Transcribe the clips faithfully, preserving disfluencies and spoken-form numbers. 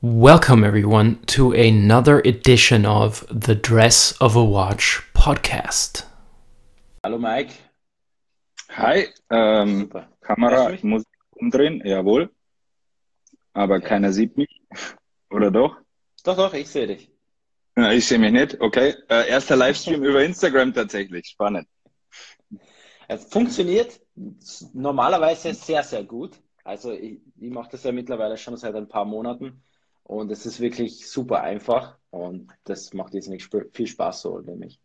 Welcome, everyone, to another edition of the Dress of a Watch podcast. Hallo Mike. Hi, ähm, Super. Hörst du Kamera, mich? muss umdrehen, jawohl, aber Okay. keiner sieht mich, oder doch? Doch, doch, ich sehe dich. Ja, ich sehe mich nicht, okay. Äh, erster Livestream über Instagram tatsächlich, spannend. Es funktioniert normalerweise sehr, sehr gut. Also ich, ich mache das ja mittlerweile schon seit ein paar Monaten und es ist wirklich super einfach und das macht jetzt nicht viel Spaß so, nämlich.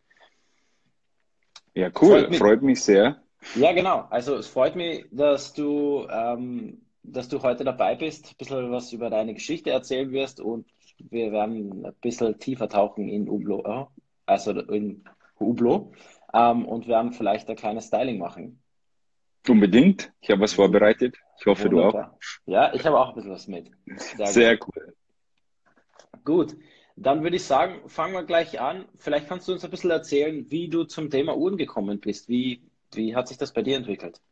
Ja, Freut cool, mich. freut mich sehr. Ja, genau. Also es freut mich, dass du, ähm, dass du heute dabei bist, ein bisschen was über deine Geschichte erzählen wirst und wir werden ein bisschen tiefer tauchen in Hublot, äh, also in Hublot, ähm, und werden vielleicht ein kleines Styling machen. Unbedingt, ich habe was Wu- vorbereitet, ich hoffe du auch. Wunderbar. Ja, ich habe auch ein bisschen was mit. Sehr gut. Sehr cool. Gut, dann würde ich sagen, fangen wir gleich an. Vielleicht kannst du uns ein bisschen erzählen, wie du zum Thema Uhren gekommen bist. Wie, wie hat sich das bei dir entwickelt?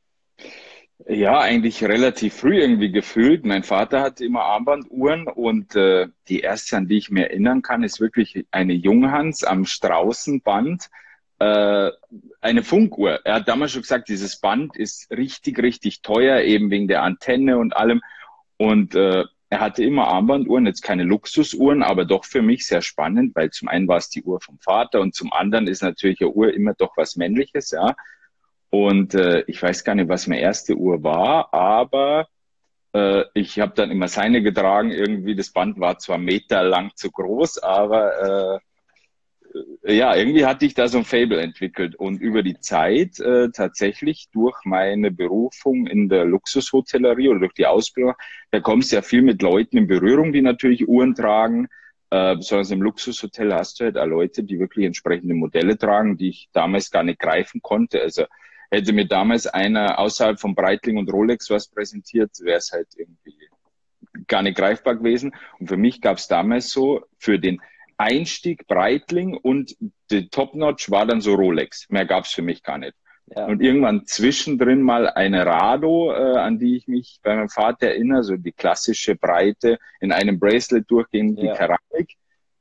Ja, eigentlich relativ früh irgendwie gefühlt. Mein Vater hatte immer Armbanduhren und äh, die erste, an die ich mir erinnern kann, ist wirklich eine Junghans am Straußenband, äh, eine Funkuhr. Er hat damals schon gesagt, dieses Band ist richtig, richtig teuer, eben wegen der Antenne und allem. Und äh, er hatte immer Armbanduhren, jetzt keine Luxusuhren, aber doch für mich sehr spannend, weil zum einen war es die Uhr vom Vater und zum anderen ist natürlich eine Uhr immer doch was Männliches, ja. Und äh, ich weiß gar nicht, was meine erste Uhr war, aber äh, ich habe dann immer seine getragen. Irgendwie das Band war zwar meterlang zu groß, aber äh, ja, irgendwie hatte ich da so ein Faible entwickelt. Und über die Zeit äh, tatsächlich durch meine Berufung in der Luxushotellerie oder durch die Ausbildung, da kommst du ja viel mit Leuten in Berührung, die natürlich Uhren tragen. Äh, besonders im Luxushotel hast du halt auch Leute, die wirklich entsprechende Modelle tragen, die ich damals gar nicht greifen konnte. Also hätte mir damals einer außerhalb von Breitling und Rolex was präsentiert, wäre es halt irgendwie gar nicht greifbar gewesen. Und für mich gab es damals so für den Einstieg Breitling und die Top-Notch war dann so Rolex. Mehr gab es für mich gar nicht. Ja, Und irgendwann zwischendrin mal eine Rado, äh, an die ich mich bei meinem Vater erinnere, so die klassische Breite in einem Bracelet durchgehend, die ja, Keramik.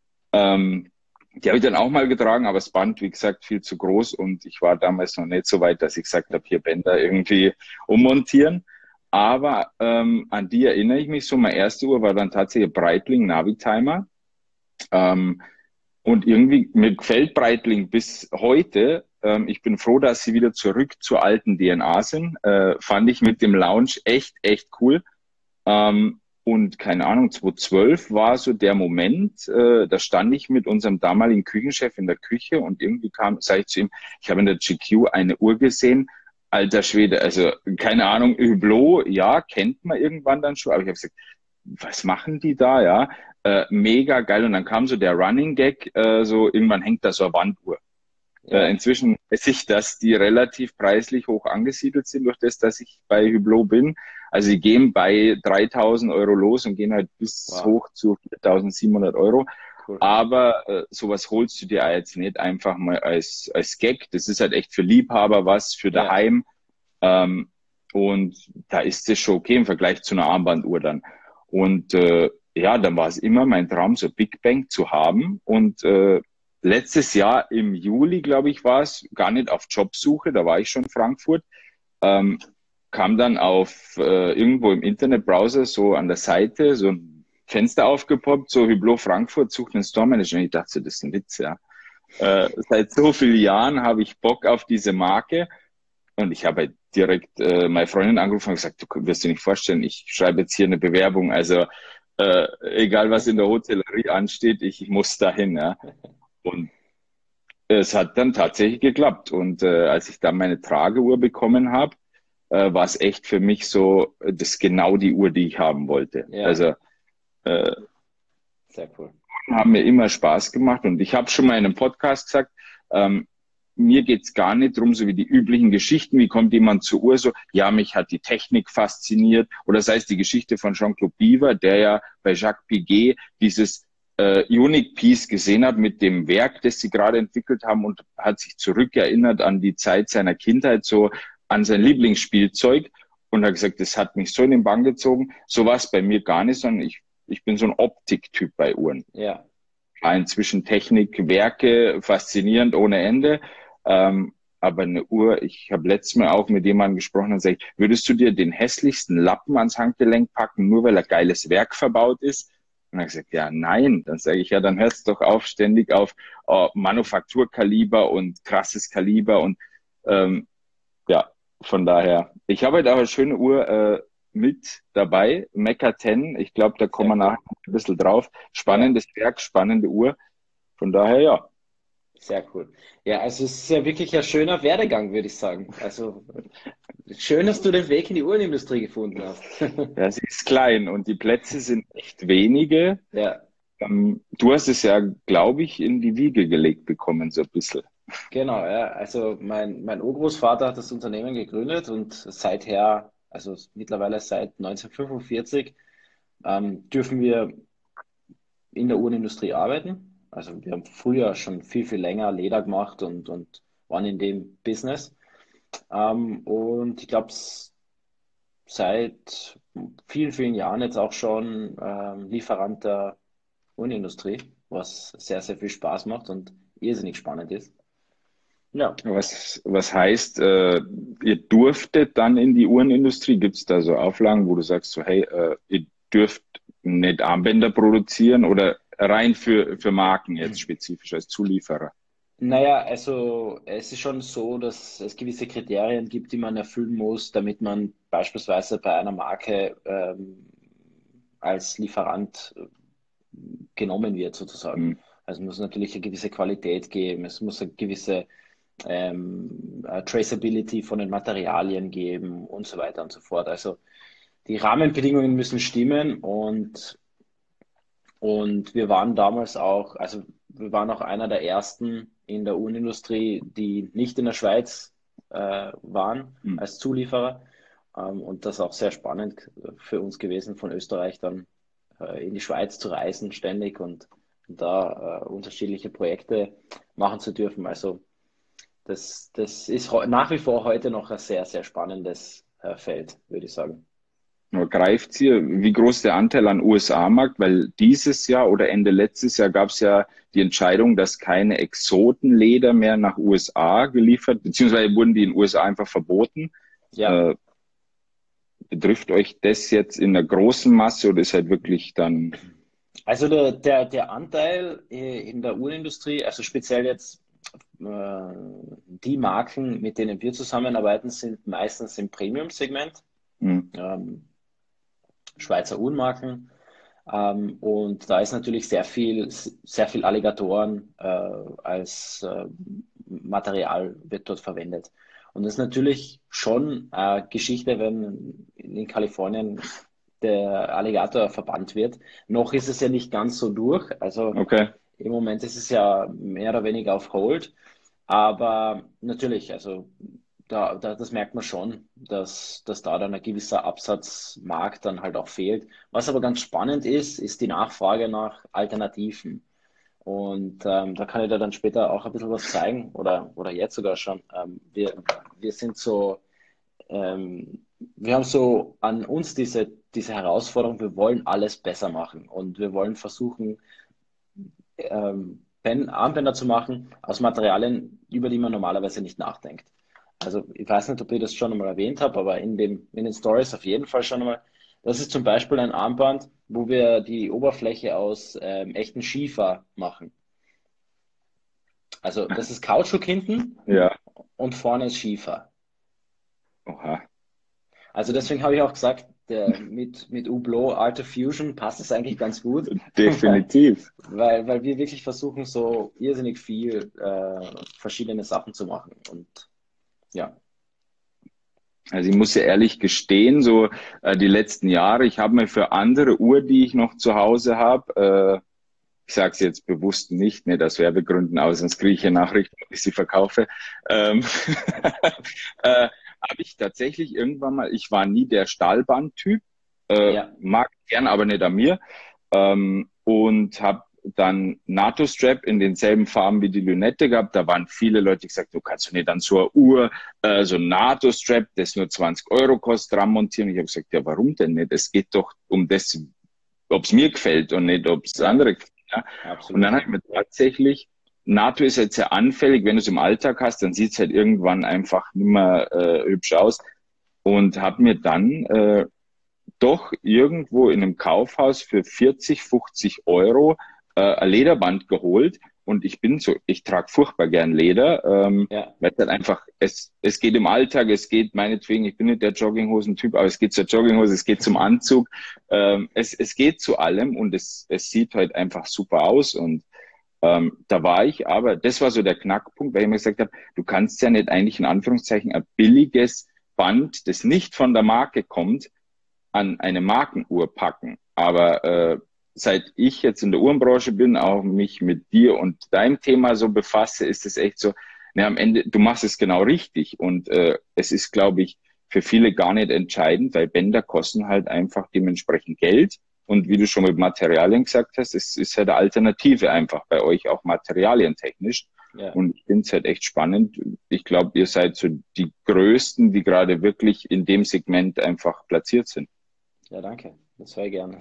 Ähm, die habe ich dann auch mal getragen, aber das Band, wie gesagt, viel zu groß und ich war damals noch nicht so weit, dass ich gesagt habe, hier Bänder irgendwie ummontieren. Aber ähm, an die erinnere ich mich so. Meine erste Uhr war dann tatsächlich Breitling Navitimer. Ähm, und irgendwie, mir gefällt Breitling bis heute. Ähm, ich bin froh, dass sie wieder zurück zur alten D N A sind. Äh, fand ich mit dem Lounge echt, echt cool. Ähm, und keine Ahnung, zweitausendzwölf war so der Moment, äh, da stand ich mit unserem damaligen Küchenchef in der Küche und irgendwie kam, sage ich zu ihm, ich habe in der G Q eine Uhr gesehen, alter Schwede, also keine Ahnung, Hublot, ja, kennt man irgendwann dann schon, aber ich habe gesagt, was machen die da, ja? Äh, mega geil. Und dann kam so der Running Gag, äh, so irgendwann hängt da so eine Wanduhr. Äh, ja, inzwischen weiß ich, dass die relativ preislich hoch angesiedelt sind, durch das, dass ich bei Hublot bin. Also die gehen bei dreitausend Euro los und gehen halt bis wow, hoch zu viertausendsiebenhundert Euro. cool. Aber äh, sowas holst du dir jetzt nicht einfach mal als, als Gag. Das ist halt echt für Liebhaber was, für Ja, daheim. Ähm, und da ist es schon okay im Vergleich zu einer Armbanduhr dann. Und äh, ja, dann war es immer mein Traum, so Big Bang zu haben. Und äh, letztes Jahr im Juli, glaube ich, war es, gar nicht auf Jobsuche, da war ich schon in Frankfurt, ähm, kam dann auf äh, irgendwo im Internetbrowser so an der Seite so ein Fenster aufgepoppt, so Hublot Frankfurt sucht einen Store Manager. Und ich dachte, so, das ist ein Witz, ja. Äh, seit so vielen Jahren habe ich Bock auf diese Marke. Und ich habe halt direkt äh, meine Freundin angerufen und gesagt, du wirst dir nicht vorstellen, ich schreibe jetzt hier eine Bewerbung. Also äh, egal, was in der Hotellerie ansteht, ich, ich muss dahin. Ja. Und es hat dann tatsächlich geklappt. Und äh, als ich dann meine Trageuhr bekommen habe, äh, war es echt für mich so, äh, das ist genau die Uhr, die ich haben wollte. ja, Also äh, sehr cool. haben mir immer Spaß gemacht. Und ich habe schon mal in einem Podcast gesagt, ähm, mir geht's gar nicht drum, so wie die üblichen Geschichten, wie kommt jemand zur Uhr, so, ja, mich hat die Technik fasziniert. Oder sei es die Geschichte von Jean-Claude Biver, der ja bei Jacques Piguet dieses äh, Unique Piece gesehen hat mit dem Werk, das sie gerade entwickelt haben und hat sich zurückerinnert an die Zeit seiner Kindheit, so an sein Lieblingsspielzeug und hat gesagt, das hat mich so in den Bann gezogen. So war es bei mir gar nicht, sondern ich ich bin so ein Optiktyp bei Uhren. Ja. Inzwischen Technik, Werke, faszinierend ohne Ende. Ähm, aber eine Uhr, ich habe letztes Mal auch mit jemandem gesprochen und gesagt, würdest du dir den hässlichsten Lappen ans Handgelenk packen, nur weil er geiles Werk verbaut ist? Und er hat gesagt, ja, nein. Dann sage ich, ja, dann hörst du doch auf, ständig auf oh, Manufakturkaliber und krasses Kaliber. Und ähm, ja, von daher. Ich habe heute auch eine schöne Uhr äh, mit dabei, Mecca zehn. Ich glaube, da kommen wir Sehr cool. nachher ein bisschen drauf. Spannendes Werk, spannende Uhr. Von daher, ja. Sehr cool. Ja, also es ist ja wirklich ein schöner Werdegang, würde ich sagen. Also schön, dass du den Weg in die Uhrenindustrie gefunden hast. Ja, sie ist klein und die Plätze sind echt wenige. Ja, Ähm, du hast es ja, glaube ich, in die Wiege gelegt bekommen, so ein bisschen. genau, ja. Also mein, mein Urgroßvater hat das Unternehmen gegründet und seither, also mittlerweile seit neunzehnhundertfünfundvierzig, ähm, dürfen wir in der Uhrenindustrie arbeiten. Also wir haben früher schon viel, viel länger Leder gemacht und, und waren in dem Business. Ähm, und ich glaube, seit vielen, vielen Jahren jetzt auch schon ähm, Lieferant der Uhrenindustrie, was sehr, sehr viel Spaß macht und irrsinnig spannend ist. Ja, Was, was heißt, äh, ihr durftet dann in die Uhrenindustrie? Gibt es da so Auflagen, wo du sagst, so, hey, äh, ihr dürft nicht Armbänder produzieren oder rein für, für Marken jetzt spezifisch als Zulieferer? naja, also es ist schon so, dass es gewisse Kriterien gibt, die man erfüllen muss, damit man beispielsweise bei einer Marke ähm, als Lieferant äh, genommen wird, sozusagen. Hm. Also es muss natürlich eine gewisse Qualität geben, es muss eine gewisse ähm, äh, Traceability von den Materialien geben und so weiter und so fort. Also die Rahmenbedingungen müssen stimmen und, und wir waren damals auch, also wir waren auch einer der ersten in der Uhrenindustrie, die nicht in der Schweiz äh, waren Hm. als Zulieferer. Ähm, und das ist auch sehr spannend für uns gewesen, von Österreich dann äh, in die Schweiz zu reisen ständig und da äh, unterschiedliche Projekte machen zu dürfen. Also das, das ist heu- nach wie vor heute noch ein sehr, sehr spannendes äh, Feld, würde ich sagen. Aber greift ihr, wie groß der Anteil an U S A-Markt? Weil dieses Jahr oder Ende letztes Jahr gab es ja die Entscheidung, dass keine Exotenleder mehr nach U S A geliefert, beziehungsweise wurden die in den U S A einfach verboten. Ja, Äh, betrifft euch das jetzt in der großen Masse oder ist halt wirklich dann, also der, der, der Anteil äh, in der Uhrenindustrie, also speziell jetzt äh, die Marken, mit denen wir zusammenarbeiten, sind meistens im Premium-Segment, hm, ähm, Schweizer Uhrenmarken. Ähm, und da ist natürlich sehr viel, sehr viel Alligatoren äh, als äh, Material wird dort verwendet. Und das ist natürlich schon eine Geschichte, wenn in Kalifornien der Alligator verbannt wird. Noch ist es ja nicht ganz so durch. Also okay. im Moment ist es ja mehr oder weniger auf Hold. Aber natürlich, also da, da, das merkt man schon, dass, dass da dann ein gewisser Absatzmarkt dann halt auch fehlt. Was aber ganz spannend ist, ist die Nachfrage nach Alternativen. Und ähm, da kann ich dir dann später auch ein bisschen was zeigen oder, oder jetzt sogar schon. Ähm, wir, wir sind so, ähm, wir haben so an uns diese, diese Herausforderung, wir wollen alles besser machen und wir wollen versuchen, ähm, Pen, Armbänder zu machen aus Materialien, über die man normalerweise nicht nachdenkt. Also ich weiß nicht, ob ich das schon einmal erwähnt habe, aber in dem, in den Stories auf jeden Fall schon einmal. Das ist zum Beispiel ein Armband, wo wir die Oberfläche aus ähm, echten Schiefer machen. Also das ist Kautschuk hinten Ja, und vorne ist Schiefer. oha. Also deswegen habe ich auch gesagt, der, mit, mit Hublot Art of Fusion passt es eigentlich ganz gut, weil, Definitiv. weil, weil wir wirklich versuchen, so irrsinnig viel äh, verschiedene Sachen zu machen. Und ja, Also ich muss ja ehrlich gestehen, so äh, die letzten Jahre, ich habe mir für andere Uhr, die ich noch zu Hause habe, äh, ich sage es jetzt bewusst nicht, ne, das Werbegründen aus, sonst kriege ich hier Nachrichten, ob ich sie verkaufe, ähm, äh, habe ich tatsächlich irgendwann mal, ich war nie der Stahlbandtyp, äh, ja, mag gern, aber nicht an mir, ähm, und habe dann NATO-Strap in denselben Farben wie die Lünette gehabt. Da waren viele Leute, die gesagt, du kannst doch nicht an so eine Uhr, äh, so ein NATO-Strap, das nur zwanzig Euro kostet, dran montieren. Ich habe gesagt, ja, warum denn nicht? Es geht doch um das, ob es mir gefällt und nicht, ob es andere gefällt. Ja? Und dann habe ich mir tatsächlich, NATO ist jetzt sehr anfällig, wenn du es im Alltag hast, dann sieht es halt irgendwann einfach nicht mehr äh, hübsch aus. Und habe mir dann äh, doch irgendwo in einem Kaufhaus für vierzig, fünfzig Euro äh, ein Lederband geholt. Und ich bin so, ich trage furchtbar gern Leder, ähm, ja. weil es halt einfach, es, es geht im Alltag, es geht meinetwegen, ich bin nicht der Jogginghosen-Typ, aber es geht zur Jogginghose, es geht zum Anzug, ähm, es, es geht zu allem und es, es sieht halt einfach super aus. Und ähm, da war ich, aber das war so der Knackpunkt, weil ich mir gesagt habe, du kannst ja nicht eigentlich in Anführungszeichen ein billiges Band, das nicht von der Marke kommt, an eine Markenuhr packen. Aber äh, seit ich jetzt in der Uhrenbranche bin, auch mich mit dir und deinem Thema so befasse, ist es echt so, ne, am Ende, du machst es genau richtig. Und äh, es ist, glaube ich, für viele gar nicht entscheidend, weil Bänder kosten halt einfach dementsprechend Geld. Und wie du schon mit Materialien gesagt hast, es ist halt eine Alternative einfach bei euch auch materialientechnisch. Ja. Und ich finde es halt echt spannend. Ich glaube, ihr seid so die Größten, die gerade wirklich in dem Segment einfach platziert sind. Ja, danke. Das wäre gerne.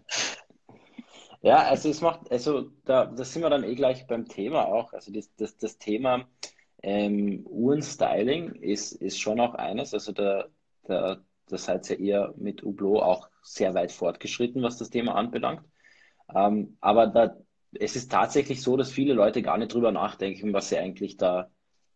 Ja, also es macht, also da, da sind wir dann eh gleich beim Thema auch. Also das, das, das Thema ähm, Uhrenstyling ist, ist schon auch eines. Also da, da, da seid ihr eher mit Hublot auch sehr weit fortgeschritten, was das Thema anbelangt. Ähm, aber da, es ist tatsächlich so, dass viele Leute gar nicht drüber nachdenken, was sie eigentlich da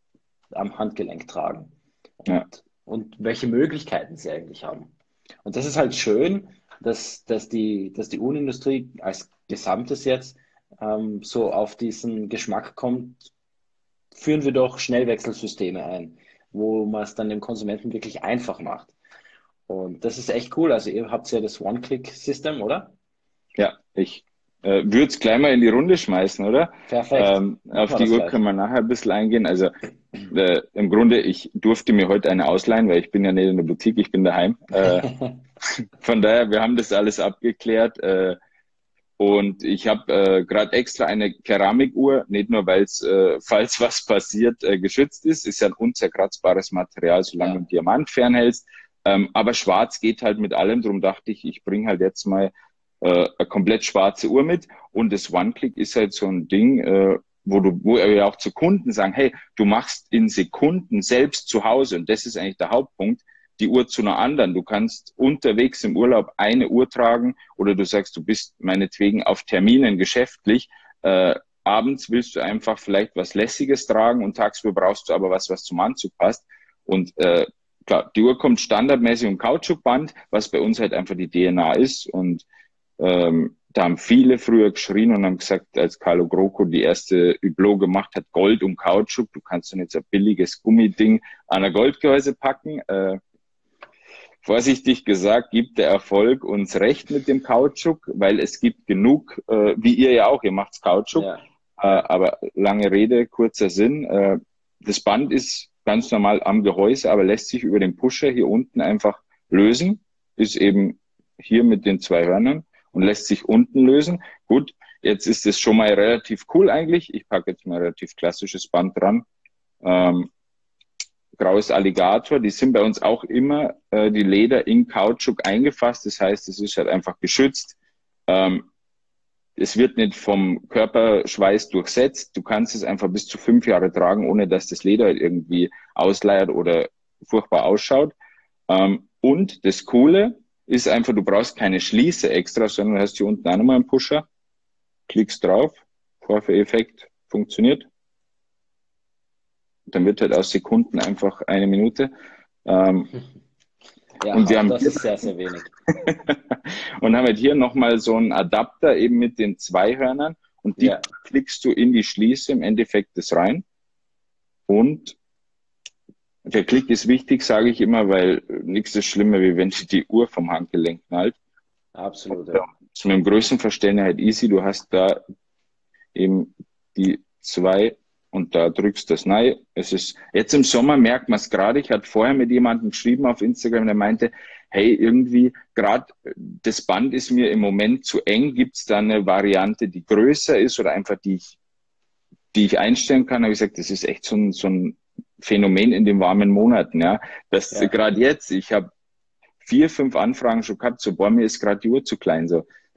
am Handgelenk tragen und, ja. und welche Möglichkeiten sie eigentlich haben. Und das ist halt schön, dass, dass, die, dass die Uhrenindustrie als Gesamtes jetzt ähm, so auf diesen Geschmack kommt, führen wir doch Schnellwechselsysteme ein, wo man es dann dem Konsumenten wirklich einfach macht. Und das ist echt cool. Also ihr habt ja das One-Click-System, oder? Ja, ich äh, würde es gleich mal in die Runde schmeißen, oder? Perfekt. Ähm, auf die Uhr gleich. Können wir nachher ein bisschen eingehen. Also äh, im Grunde, ich durfte mir heute eine ausleihen, weil ich bin ja nicht in der Boutique, ich bin daheim. Äh, von daher, wir haben das alles abgeklärt. Äh, und ich habe äh, gerade extra eine Keramikuhr, nicht nur, weil es, äh, falls was passiert, äh, geschützt ist. Ist ja ein unzerkratzbares Material, solange ja. du einen Diamant fernhältst. Ähm, aber schwarz geht halt mit allem. Darum dachte ich, ich bringe halt jetzt mal äh, eine komplett schwarze Uhr mit. Und das One-Click ist halt so ein Ding, äh, wo du, wo wir auch zu Kunden sagen, hey, du machst in Sekunden selbst zu Hause. Und das ist eigentlich der Hauptpunkt, die Uhr zu einer anderen. Du kannst unterwegs im Urlaub eine Uhr tragen oder du sagst, du bist meinetwegen auf Terminen geschäftlich. Äh, abends willst du einfach vielleicht was Lässiges tragen und tagsüber brauchst du aber was, was zum Anzug passt. Und äh, klar, die Uhr kommt standardmäßig im Kautschukband, was bei uns halt einfach die D N A ist. Und ähm, da haben viele früher geschrien und haben gesagt, als Carlo Grocco die erste Hublot gemacht hat, Gold und Kautschuk, du kannst doch nicht so ein billiges Gummiding an ein Goldgehäuse packen. Äh, Vorsichtig gesagt, gibt der Erfolg uns recht mit dem Kautschuk, weil es gibt genug, äh, wie ihr ja auch, ihr macht's Kautschuk, ja. äh, aber lange Rede, kurzer Sinn. Äh, das Band ist ganz normal am Gehäuse, aber lässt sich über den Pusher hier unten einfach lösen, ist eben hier mit den zwei Hörnern und lässt sich unten lösen. Gut, jetzt ist es schon mal relativ cool eigentlich. Ich packe jetzt mal ein relativ klassisches Band dran. Ähm, graues Alligator, die sind bei uns auch immer, äh, die Leder in Kautschuk eingefasst. Das heißt, es ist halt einfach geschützt. Ähm, es wird nicht vom Körperschweiß durchsetzt. Du kannst es einfach bis zu fünf Jahre tragen, ohne dass das Leder irgendwie ausleiert oder furchtbar ausschaut. Ähm, und das Coole ist einfach, du brauchst keine Schließe extra, sondern du hast hier unten auch nochmal einen Pusher. Klickst drauf, Vorführeffekt funktioniert. Dann wird halt aus Sekunden einfach eine Minute. Ähm, ja, und wir haben das hier, ist sehr, sehr wenig. und haben halt hier nochmal so einen Adapter eben mit den zwei Hörnern und die ja. klickst du in die Schließe im Endeffekt das rein. Und der Klick ist wichtig, sage ich immer, weil nichts ist schlimmer, wie wenn sich die Uhr vom Handgelenk knallt. Absolut. Ja. Zu meinem Größenverständnis halt easy. Du hast da eben die zwei und da drückst du das rein. Es ist, jetzt im Sommer merkt man es gerade. Ich hatte vorher mit jemandem geschrieben auf Instagram, der meinte, hey, irgendwie, gerade das Band ist mir im Moment zu eng. Gibt es da eine Variante, die größer ist oder einfach die ich, die ich einstellen kann? Da habe ich gesagt, das ist echt so ein, so ein Phänomen in den warmen Monaten. Ja, das ja. gerade jetzt, ich habe vier, fünf Anfragen schon gehabt, so, boah, mir ist gerade die Uhr zu klein. So,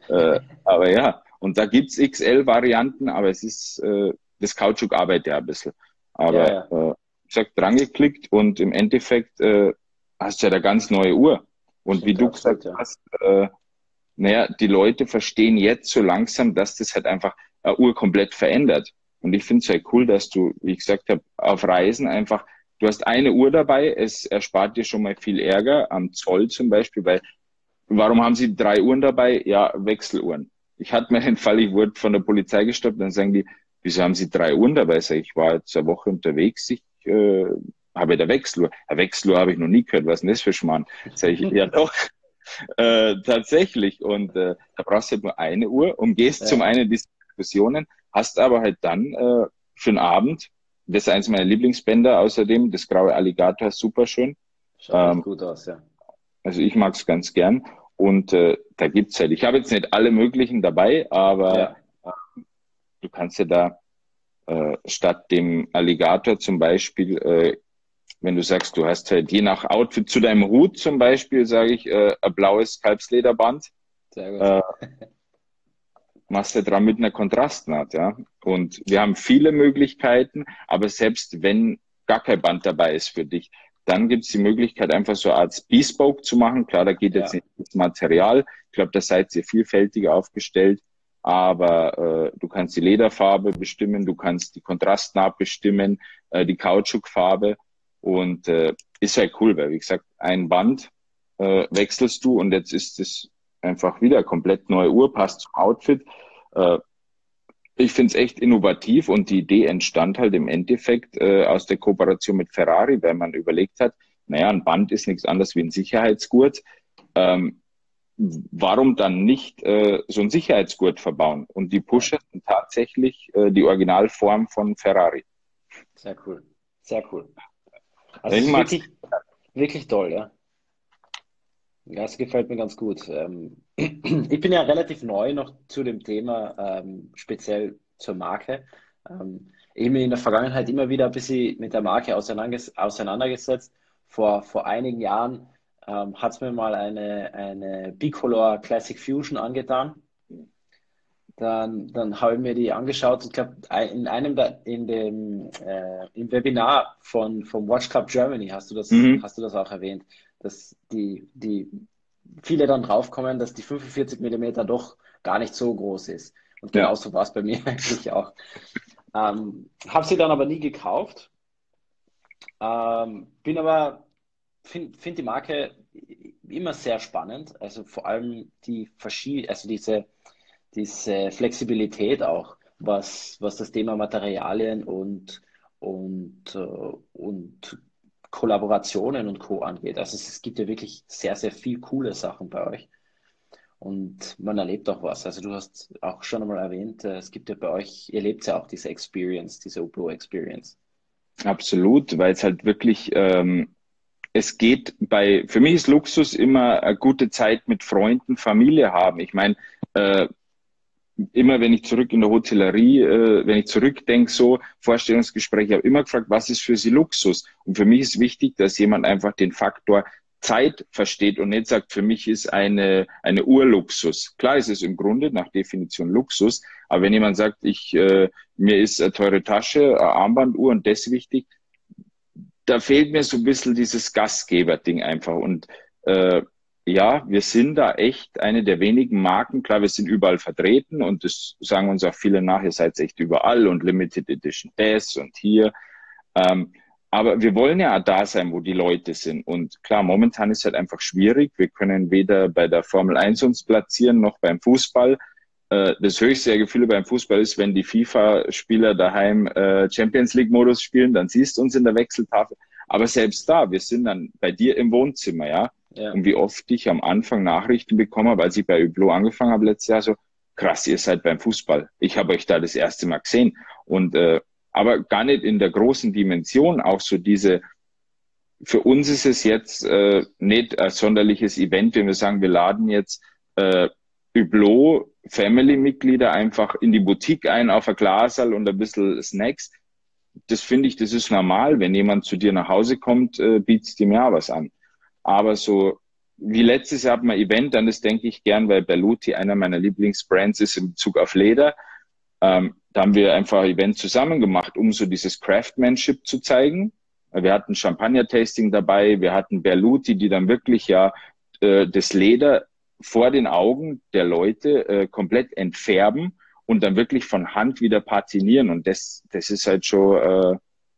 Äh, aber ja, und da gibt's X L-Varianten, aber es ist, äh, das Kautschuk arbeitet ja ein bisschen. Aber Ja, ja, äh, ich sag, dran geklickt und im Endeffekt äh, hast du ja eine ganz neue Uhr. Und wie stimmt du absolut, gesagt ja. hast, äh, naja, die Leute verstehen jetzt so langsam, dass das halt einfach eine Uhr komplett verändert. Und ich finde es halt cool, dass du, wie ich gesagt habe, auf Reisen einfach, du hast eine Uhr dabei, es erspart dir schon mal viel Ärger am Zoll zum Beispiel, weil warum haben Sie drei Uhren dabei? Ja, Wechseluhren. Ich hatte mir den Fall, ich wurde von der Polizei gestoppt, dann sagen die, wieso haben Sie drei Uhren dabei? Sag ich, ich war jetzt eine Woche unterwegs, ich äh, habe der Wechseluhr. Eine Wechseluhr habe ich noch nie gehört, was ist denn das für Schmarrn? Sag ich, ja doch, äh, tatsächlich. Und äh, da brauchst du halt nur eine Uhr, umgehst zum Ja, einen diese Diskussionen, hast aber halt dann äh, für den Abend, das ist eins meiner Lieblingsbänder außerdem, das graue Alligator, super schön. schaut echt Ähm, gut aus, ja. also ich mag es ganz gern. Und äh, da gibt's halt, ich habe jetzt nicht alle möglichen dabei, aber Ja, äh, du kannst ja da äh, statt dem Alligator zum Beispiel, äh, wenn du sagst, du hast halt je nach Outfit zu deinem Hut zum Beispiel, sage ich, äh, ein blaues Kalbslederband, sehr gut. äh, machst du dran mit einer Kontrastnaht, ja. Und wir haben viele Möglichkeiten, aber selbst wenn gar kein Band dabei ist für dich, dann gibt's die Möglichkeit, einfach so eine Art Bespoke zu machen. Klar, da geht jetzt Ja, nicht das Material. Ich glaube, da seid ihr vielfältiger aufgestellt. Aber äh, du kannst die Lederfarbe bestimmen, du kannst die Kontrastnaht bestimmen, äh, die Kautschukfarbe. Und äh, ist halt cool, weil, wie gesagt, ein Band äh, wechselst du und jetzt ist es einfach wieder komplett neue Uhr, passt zum Outfit. Äh, ich finde es echt innovativ und die Idee entstand halt im Endeffekt äh, aus der Kooperation mit Ferrari, weil man überlegt hat, naja, ein Band ist nichts anderes wie ein Sicherheitsgurt. Ähm, warum dann nicht äh, so ein Sicherheitsgurt verbauen? Und die ja, Pusher sind tatsächlich äh, die Originalform von Ferrari. sehr cool. Sehr cool. Ja, Also es ich ist mag's. wirklich, wirklich toll, ja. Ja, es gefällt mir ganz gut. Ähm, ich bin ja relativ neu noch zu dem Thema, ähm, speziell zur Marke. Ähm, ich habe mich in der Vergangenheit immer wieder ein bisschen mit der Marke auseinanderges auseinandergesetzt. Vor, vor einigen Jahren ähm, hat es mir mal eine, eine Bicolor Classic Fusion angetan. Dann, dann habe ich mir die angeschaut. Ich glaube, in einem da, in dem äh, im Webinar von vom Watch Club Germany hast du das Mhm. hast du das auch erwähnt, dass die die viele dann draufkommen, dass die fünfundvierzig Millimeter doch gar nicht so groß ist. Und Ja, genauso war es bei mir eigentlich auch. Ähm, habe sie dann aber nie gekauft. Ähm, bin aber finde find die Marke immer sehr spannend. Also vor allem die verschiedene, also diese diese Flexibilität auch, was, was das Thema Materialien und, und, äh, und Kollaborationen und Co. angeht. Also es, es gibt ja wirklich sehr, sehr viel coole Sachen bei euch und man erlebt auch was. Also du hast auch schon einmal erwähnt, äh, es gibt ja bei euch, ihr lebt ja auch diese Experience, diese Uplo Experience. absolut, weil es halt wirklich, ähm, es geht bei, für mich ist Luxus immer eine gute Zeit mit Freunden, Familie haben. Ich meine, äh, immer wenn ich zurück in der Hotellerie, äh, wenn ich zurückdenke, so Vorstellungsgespräche, ich habe immer gefragt, was ist für Sie Luxus? Und für mich ist wichtig, dass jemand einfach den Faktor Zeit versteht und nicht sagt, für mich ist eine, eine Uhr Luxus. Klar ist es im Grunde nach Definition Luxus, aber wenn jemand sagt, ich, äh, mir ist eine teure Tasche, eine Armbanduhr und das wichtig, da fehlt mir so ein bisschen dieses Gastgeber-Ding einfach. Und äh, ja, wir sind da echt eine der wenigen Marken. Klar, wir sind überall vertreten und das sagen uns auch viele nach, ihr seid echt überall und Limited Edition das und hier. Ähm, aber wir wollen ja auch da sein, wo die Leute sind. Und klar, momentan ist halt einfach schwierig. Wir können weder bei der Formel eins uns platzieren, noch beim Fußball. Äh, das höchste der Gefühle beim Fußball ist, wenn die FIFA-Spieler daheim äh, Champions League-Modus spielen, dann siehst du uns in der Wechseltafel. Aber selbst da, wir sind dann bei dir im Wohnzimmer, ja. Ja, Und wie oft ich am Anfang Nachrichten bekommen habe, als ich bei Hublot angefangen habe letztes Jahr, so, krass, ihr seid beim Fußball. Ich habe euch da das erste Mal gesehen. Und äh, aber gar nicht in der großen Dimension, auch so diese, für uns ist es jetzt äh, nicht ein sonderliches Event, wenn wir sagen, wir laden jetzt äh, Hublot Family-Mitglieder einfach in die Boutique ein, auf ein Glaserl und ein bisschen Snacks. Das finde ich, das ist normal. Wenn jemand zu dir nach Hause kommt, äh, bietet dir mehr was an. Aber so wie letztes Jahr hatten wir ein Event, an das denke ich gern, weil Berluti einer meiner Lieblingsbrands ist in Bezug auf Leder. Ähm, da haben wir einfach ein Event zusammen gemacht, um so dieses Craftsmanship zu zeigen. Wir hatten Champagner-Tasting dabei, wir hatten Berluti, die dann wirklich ja äh, das Leder vor den Augen der Leute äh, komplett entfärben und dann wirklich von Hand wieder patinieren. Und das, das ist halt schon, äh,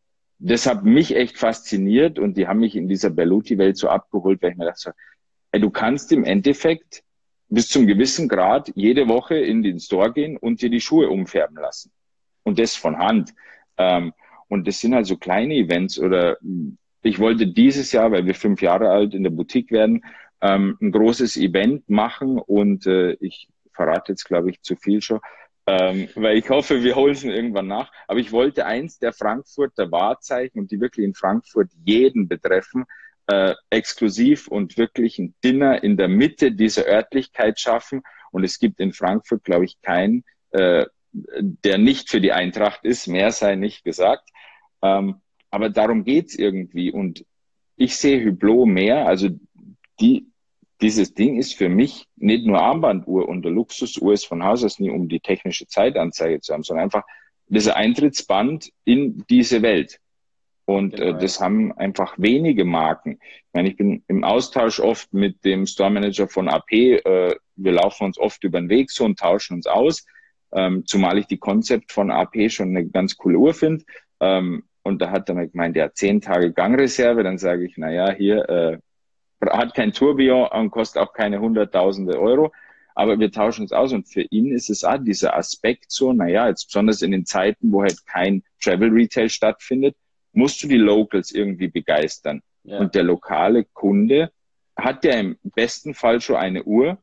das hat mich echt fasziniert und die haben mich in dieser Berluti-Welt so abgeholt, weil ich mir dachte, so, ey, du kannst im Endeffekt bis zum gewissen Grad jede Woche in den Store gehen und dir die Schuhe umfärben lassen. Und das von Hand. Ähm, und das sind halt so kleine Events oder ich wollte dieses Jahr, weil wir fünf Jahre alt in der Boutique werden, ähm, ein großes Event machen und äh, ich verrate jetzt, glaube ich, zu viel schon, ähm, weil ich hoffe, wir holen es irgendwann nach. Aber ich wollte eins der Frankfurter Wahrzeichen und die wirklich in Frankfurt jeden betreffen, äh, exklusiv und wirklich ein Dinner in der Mitte dieser Örtlichkeit schaffen. Und es gibt in Frankfurt, glaube ich, keinen, äh, der nicht für die Eintracht ist. Mehr sei nicht gesagt. Ähm, aber darum geht's irgendwie. Und ich sehe Hublot mehr. Also die, dieses Ding ist für mich nicht nur Armbanduhr und der Luxusuhr ist von Haus aus nie, um die technische Zeitanzeige zu haben, sondern einfach dieser Eintrittsband in diese Welt. Und Genau, äh, das haben einfach wenige Marken. Ich meine, ich bin im Austausch oft mit dem Store Manager von A P. Äh, wir laufen uns oft über den Weg so und tauschen uns aus. Ähm, zumal ich die Konzept von A P schon eine ganz coole Uhr finde. Ähm, und da hat er gemeint, der hat zehn Tage Gangreserve. Dann sage ich, na ja, hier äh, hat kein Tourbillon und kostet auch keine hunderttausende Euro. Aber wir tauschen uns aus. Und für ihn ist es auch dieser Aspekt so, na ja, jetzt besonders in den Zeiten, wo halt kein Travel Retail stattfindet, musst du die Locals irgendwie begeistern. Ja. Und der lokale Kunde hat ja im besten Fall schon eine Uhr,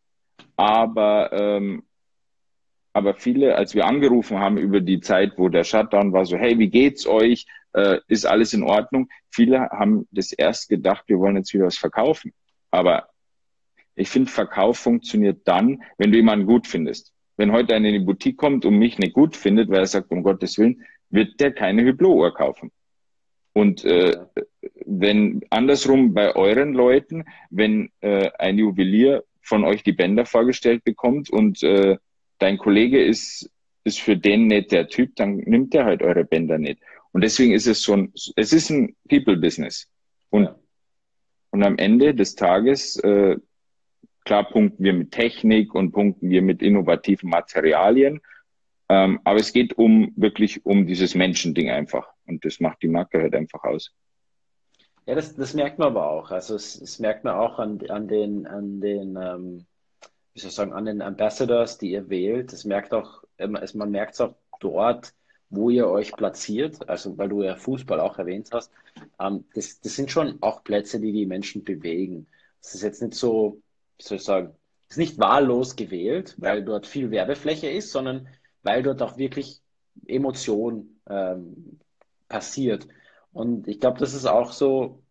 aber, ähm, aber viele, als wir angerufen haben über die Zeit, wo der Shutdown war, so, hey, wie geht's euch? Äh, ist alles in Ordnung? Viele haben das erst gedacht, wir wollen jetzt wieder was verkaufen. Aber ich finde, Verkauf funktioniert dann, wenn du jemanden gut findest. Wenn heute einer in die Boutique kommt und mich nicht gut findet, weil er sagt, um Gottes Willen, wird der keine Hublot-Uhr kaufen. Und äh, wenn andersrum bei euren Leuten, wenn äh, ein Juwelier von euch die Bänder vorgestellt bekommt und äh, dein Kollege ist, ist für den nicht der Typ, dann nimmt der halt eure Bänder nicht. Und deswegen ist es so ein, es ist ein People-Business. Und, ja. und am Ende des Tages, äh, klar punkten wir mit Technik und punkten wir mit innovativen Materialien. Ähm, aber es geht um wirklich um dieses Menschending einfach. Und das macht die Marke halt einfach aus. Ja, das, das merkt man aber auch. Also es, es merkt man auch an, an den, an den, ähm, wie soll ich sagen, an den Ambassadors, die ihr wählt. Das merkt auch, also man merkt es auch dort, wo ihr euch platziert. Also weil du ja Fußball auch erwähnt hast. Ähm, das, das sind schon auch Plätze, die die Menschen bewegen. Das ist jetzt nicht so, wie soll ich sagen, ist nicht wahllos gewählt, weil ja. dort viel Werbefläche ist, sondern weil dort auch wirklich Emotion ähm, passiert. Und ich glaube, das ist auch so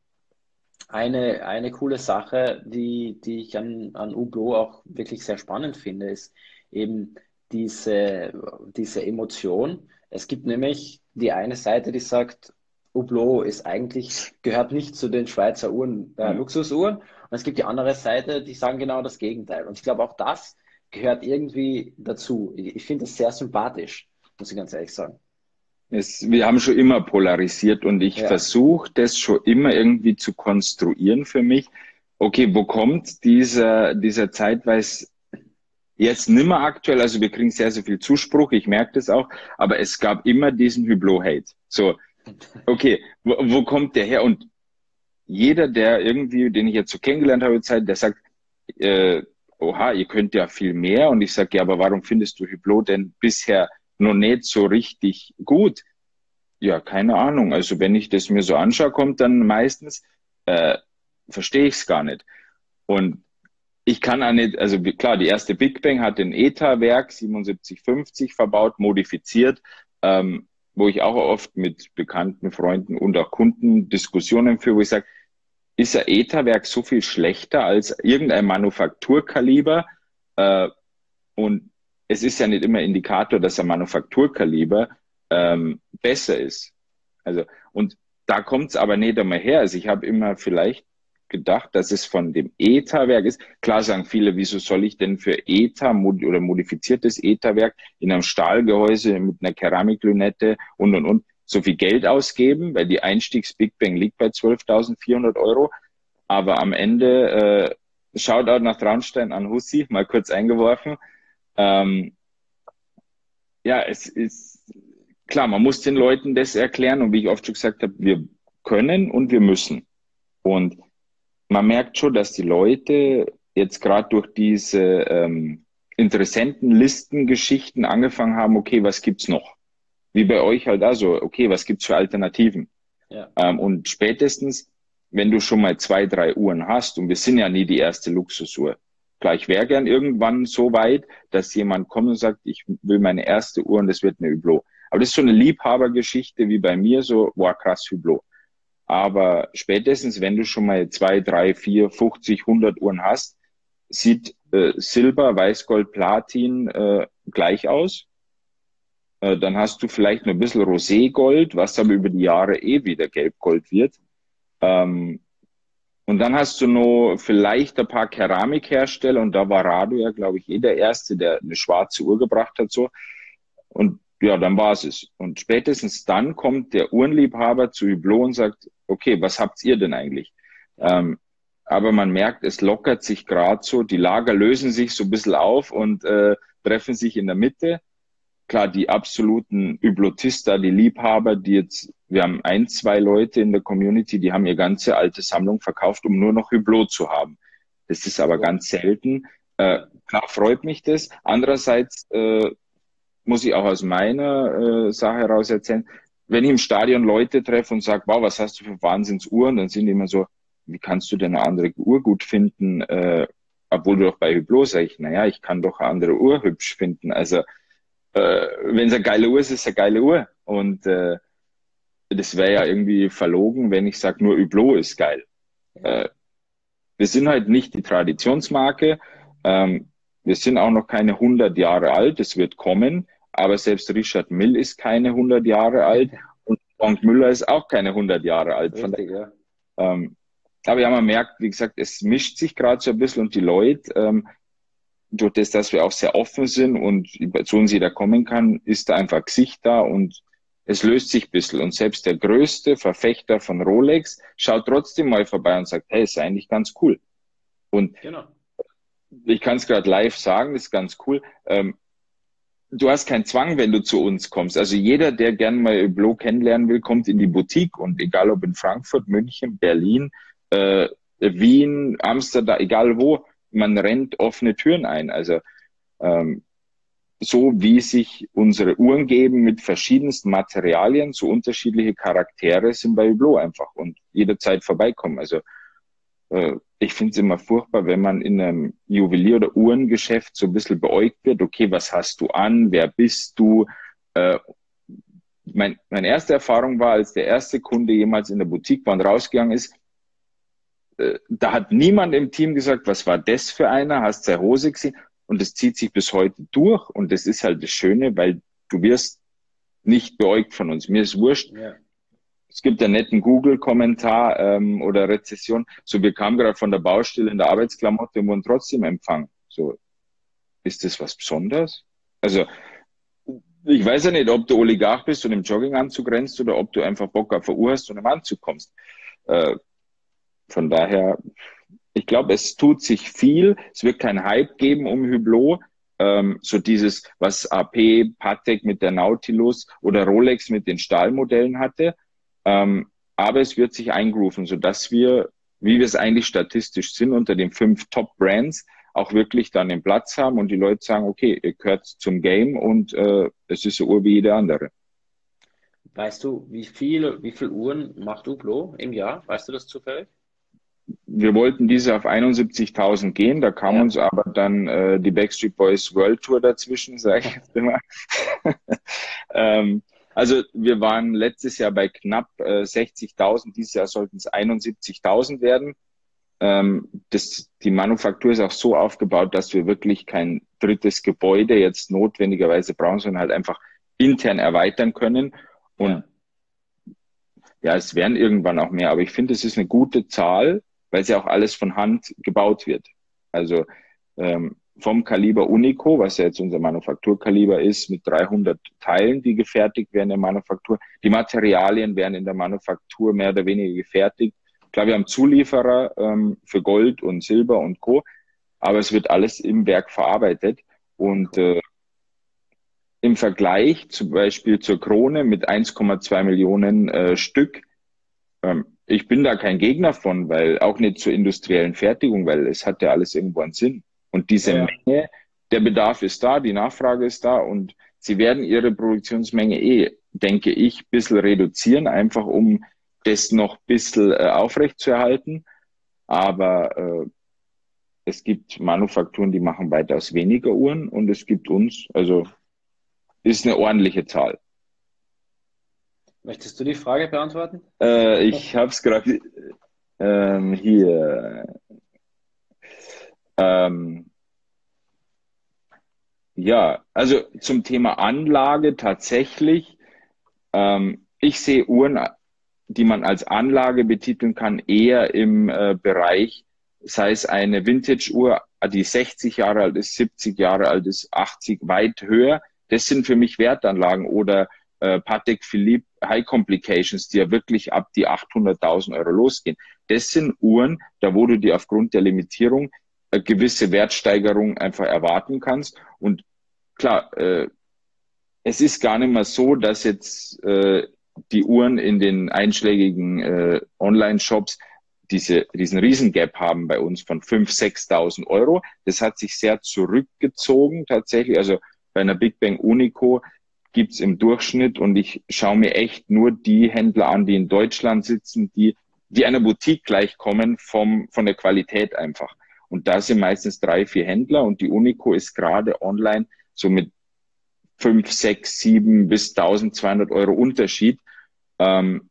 eine, eine coole Sache, die, die ich an, an Hublot auch wirklich sehr spannend finde, ist eben diese, diese Emotion. Es gibt nämlich die eine Seite, die sagt, Hublot ist eigentlich, gehört nicht zu den Schweizer Uhren, äh, Luxusuhren. Und es gibt die andere Seite, die sagen genau das Gegenteil. Und ich glaube, auch das gehört irgendwie dazu. Ich, ich finde das sehr sympathisch, muss ich ganz ehrlich sagen. Es, wir haben schon immer polarisiert und ich ja. versuche das schon immer irgendwie zu konstruieren für mich. Okay, wo kommt dieser, dieser zeitweise jetzt nimmer aktuell, also wir kriegen sehr, sehr viel Zuspruch, ich merke das auch, aber es gab immer diesen Hublot-Hate. So, okay, wo, wo kommt der her? Und jeder, der irgendwie, den ich jetzt so kennengelernt habe, Zeit, der sagt, äh, oha, ihr könnt ja viel mehr. Und ich sage, ja, aber warum findest du Hublot denn bisher noch nicht so richtig gut? Ja, keine Ahnung. Also wenn ich das mir so anschaue, kommt dann meistens, äh, verstehe ich es gar nicht. Und ich kann auch nicht, also klar, die erste Big Bang hat ein E T A-Werk siebenundsiebzig fünfzig verbaut, modifiziert, ähm, wo ich auch oft mit bekannten Freunden und auch Kunden Diskussionen führe, wo ich sage, ist ein E T A-Werk so viel schlechter als irgendein Manufakturkaliber? Äh, und es ist ja nicht immer Indikator, dass ein Manufakturkaliber ähm, besser ist. Also, und da kommt es aber nicht einmal her. Also ich habe immer vielleicht gedacht, dass es von dem E T A-Werk ist. Klar sagen viele, wieso soll ich denn für E T A mod oder modifiziertes E T A-Werk in einem Stahlgehäuse mit einer Keramiklünette und, und, und so viel Geld ausgeben, weil die Einstiegs-Big Bang liegt bei zwölftausendvierhundert Euro. Aber am Ende, äh, Shoutout nach Traunstein an Hussi, mal kurz eingeworfen. Ähm, ja, es ist klar, man muss den Leuten das erklären und wie ich oft schon gesagt habe, wir können und wir müssen. Und man merkt schon, dass die Leute jetzt gerade durch diese ähm, Interessentenlistengeschichten angefangen haben, okay, was gibt's noch? Wie bei euch halt also, okay, was gibt's für Alternativen? Ja. Ähm, und spätestens, wenn du schon mal zwei, drei Uhren hast, und wir sind ja nie die erste Luxusuhr, klar, ich wäre gern irgendwann so weit, dass jemand kommt und sagt, ich will meine erste Uhr und das wird eine Hublot. Aber das ist so eine Liebhabergeschichte wie bei mir, so, wow, krass, Hublot. Aber spätestens, wenn du schon mal zwei, drei, vier, fünfzig, hundert Uhren hast, sieht äh, Silber, Weißgold, Platin äh, gleich aus. Äh, dann hast du vielleicht noch ein bisschen Roségold, was aber über die Jahre eh wieder Gelbgold wird. Ähm, und dann hast du noch vielleicht ein paar Keramikhersteller und da war Rado ja, glaube ich, eh der Erste, der eine schwarze Uhr gebracht hat. So. Und ja, dann war es. Und spätestens dann kommt der Uhrenliebhaber zu Hublot und sagt, okay, was habt ihr denn eigentlich? Ähm, aber man merkt, es lockert sich gerade so, die Lager lösen sich so ein bisschen auf und äh, treffen sich in der Mitte. Klar, die absoluten Hublotista, die Liebhaber, die jetzt, wir haben ein, zwei Leute in der Community, die haben ihre ganze alte Sammlung verkauft, um nur noch Hublot zu haben. Das ist aber ganz selten. Äh, klar freut mich das. Andererseits äh, muss ich auch aus meiner äh, Sache heraus erzählen, wenn ich im Stadion Leute treffe und sage, wow, was hast du für Wahnsinnsuhren, dann sind die immer so, wie kannst du denn eine andere Uhr gut finden, äh, obwohl du doch bei Hublot, sag ich, naja, ich kann doch eine andere Uhr hübsch finden. Also äh, wenn es eine geile Uhr ist, ist es eine geile Uhr. Und äh, das wäre ja irgendwie verlogen, wenn ich sage, nur Hublot ist geil. Äh, wir sind halt nicht die Traditionsmarke. Ähm, wir sind auch noch keine hundert Jahre alt. Es wird kommen. Aber selbst Richard Mille ist keine hundert Jahre alt. Und Frank Müller ist auch keine hundert Jahre alt. Richtig, ja. Ähm, aber ja, man merkt, wie gesagt, es mischt sich gerade so ein bisschen und die Leute, ähm, durch das, dass wir auch sehr offen sind und zu uns jeder kommen kann, ist da einfach Gesicht da und es löst sich ein bisschen. Und selbst der größte Verfechter von Rolex schaut trotzdem mal vorbei und sagt, hey, ist eigentlich ganz cool. Und Genau. ich kann es gerade live sagen, ist ganz cool. Ähm, du hast keinen Zwang, wenn du zu uns kommst. Also jeder, der gerne mal Hublot kennenlernen will, kommt in die Boutique und egal ob in Frankfurt, München, Berlin, äh, Wien, Amsterdam, egal wo, man rennt offene Türen ein. Also ähm, so wie sich unsere Uhren geben mit verschiedensten Materialien, so unterschiedliche Charaktere sind bei Hublot einfach und jederzeit vorbeikommen. Also äh, ich finde es immer furchtbar, wenn man in einem Juwelier- oder Uhrengeschäft so ein bisschen beäugt wird, okay, was hast du an, wer bist du? Äh, mein, meine erste Erfahrung war, als der erste Kunde jemals in der Boutique war und rausgegangen ist, da hat niemand im Team gesagt, was war das für einer, hast seine Hose gesehen und das zieht sich bis heute durch und das ist halt das Schöne, weil du wirst nicht beäugt von uns. Mir ist wurscht. Ja. Es gibt einen netten Google-Kommentar ähm, oder Rezession. So, wir kamen gerade von der Baustelle in der Arbeitsklamotte und wurden trotzdem empfangen. So, ist das was Besonderes? Also, ich weiß ja nicht, ob du Oligarch bist und im Jogginganzug rennst oder ob du einfach Bock auf eine Uhr hast und im Anzug kommst. Äh, Von daher, ich glaube, es tut sich viel. Es wird keinen Hype geben um Hublot. Ähm, so dieses, was A P, Patek mit der Nautilus oder Rolex mit den Stahlmodellen hatte. Ähm, aber es wird sich eingrooven, sodass wir, wie wir es eigentlich statistisch sind, unter den fünf Top-Brands auch wirklich dann den Platz haben und die Leute sagen, okay, ihr gehört zum Game und äh, es ist eine Uhr wie jede andere. Weißt du, wie viel, wie viel Uhren macht Hublot im Jahr? Weißt du das zufällig? Wir wollten diese auf einundsiebzigtausend gehen, da kam ja. uns aber dann äh, die Backstreet Boys World Tour dazwischen, sage ich jetzt immer. ähm, also wir waren letztes Jahr bei knapp äh, sechzigtausend, dieses Jahr sollten es einundsiebzigtausend werden. Ähm, das, die Manufaktur ist auch so aufgebaut, dass wir wirklich kein drittes Gebäude jetzt notwendigerweise brauchen, sondern halt einfach intern erweitern können. Und ja, ja es werden irgendwann auch mehr, aber ich finde, es ist eine gute Zahl. weil es ja auch alles von Hand gebaut wird. Also ähm, vom Kaliber Unico, was ja jetzt unser Manufakturkaliber ist, mit dreihundert Teilen, die gefertigt werden in der Manufaktur. Die Materialien werden in der Manufaktur mehr oder weniger gefertigt. Klar, wir haben Zulieferer ähm, für Gold und Silber und Co., aber es wird alles im Werk verarbeitet. Und äh, im Vergleich zum Beispiel zur Krone mit eins Komma zwei Millionen äh, Stück, ähm, ich bin da kein Gegner von, weil auch nicht zur industriellen Fertigung, weil es hat ja alles irgendwo einen Sinn. Und diese Ja. Menge, der Bedarf ist da, die Nachfrage ist da und sie werden ihre Produktionsmenge eh, denke ich, ein bisschen reduzieren, einfach um das noch ein bisschen äh, aufrechtzuerhalten. Aber äh, es gibt Manufakturen, die machen weitaus weniger Uhren und es gibt uns, also ist eine ordentliche Zahl. Möchtest du die Frage beantworten? Äh, ich habe es gerade ähm, hier. Ähm, ja, also zum Thema Anlage tatsächlich. Ähm, ich sehe Uhren, die man als Anlage betiteln kann, eher im äh, Bereich, sei es eine Vintage-Uhr, die sechzig Jahre alt ist, siebzig Jahre alt ist, achtzig, weit höher. Das sind für mich Wertanlagen oder äh, Patek Philippe High Complications, die ja wirklich ab die achthunderttausend Euro losgehen. Das sind Uhren, da wo du dir aufgrund der Limitierung eine gewisse Wertsteigerung einfach erwarten kannst. Und klar, äh, es ist gar nicht mehr so, dass jetzt äh, die Uhren in den einschlägigen äh, Online-Shops diese, diesen Riesengap haben bei uns von fünftausend, sechstausend Euro. Das hat sich sehr zurückgezogen tatsächlich. Also bei einer Big Bang Unico gibt's im Durchschnitt, und ich schaue mir echt nur die Händler an, die in Deutschland sitzen, die, die einer Boutique gleichkommen vom, von der Qualität einfach. Und da sind meistens drei, vier Händler und die Unico ist gerade online so mit fünf, sechs, sieben bis eintausendzweihundert Euro Unterschied. Ähm,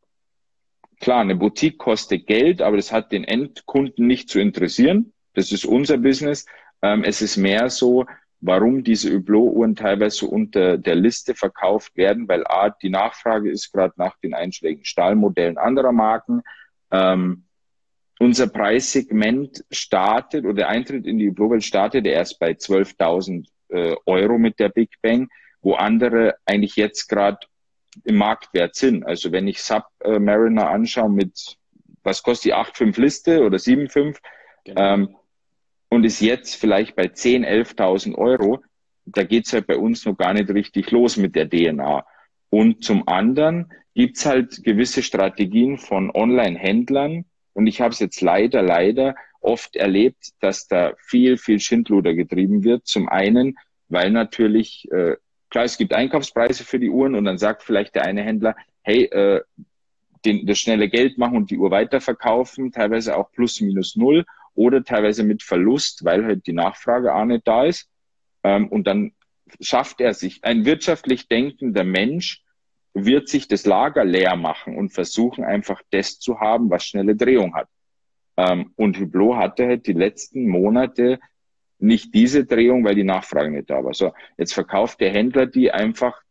klar, eine Boutique kostet Geld, aber das hat den Endkunden nicht zu interessieren. Das ist unser Business. Ähm, es ist mehr so, warum diese Hublot-Uhren teilweise so unter der Liste verkauft werden, weil A, die Nachfrage ist gerade nach den einschlägigen Stahlmodellen anderer Marken. Ähm, unser Preissegment startet, oder der Eintritt in die Hublot-Welt startet erst bei zwölftausend äh, Euro mit der Big Bang, wo andere eigentlich jetzt gerade im Marktwert sind. Also wenn ich Submariner anschaue mit, was kostet die acht Komma fünf Liste oder sieben Komma fünf, Genau. ähm, und ist jetzt vielleicht bei zehntausend, elftausend Euro, da geht's halt bei uns noch gar nicht richtig los mit der D N A. Und zum anderen gibt's halt gewisse Strategien von Online-Händlern, und ich habe es jetzt leider, leider oft erlebt, dass da viel, viel Schindluder getrieben wird. Zum einen, weil natürlich, äh, klar, es gibt Einkaufspreise für die Uhren und dann sagt vielleicht der eine Händler, hey, äh, den, das schnelle Geld machen und die Uhr weiterverkaufen, teilweise auch plus minus null oder teilweise mit Verlust, weil halt die Nachfrage auch nicht da ist. Ähm, und dann schafft er sich, ein wirtschaftlich denkender Mensch wird sich das Lager leer machen und versuchen einfach das zu haben, was schnelle Drehung hat. Ähm, und Hublot hatte halt die letzten Monate nicht diese Drehung, weil die Nachfrage nicht da war. So, jetzt verkauft der Händler die einfach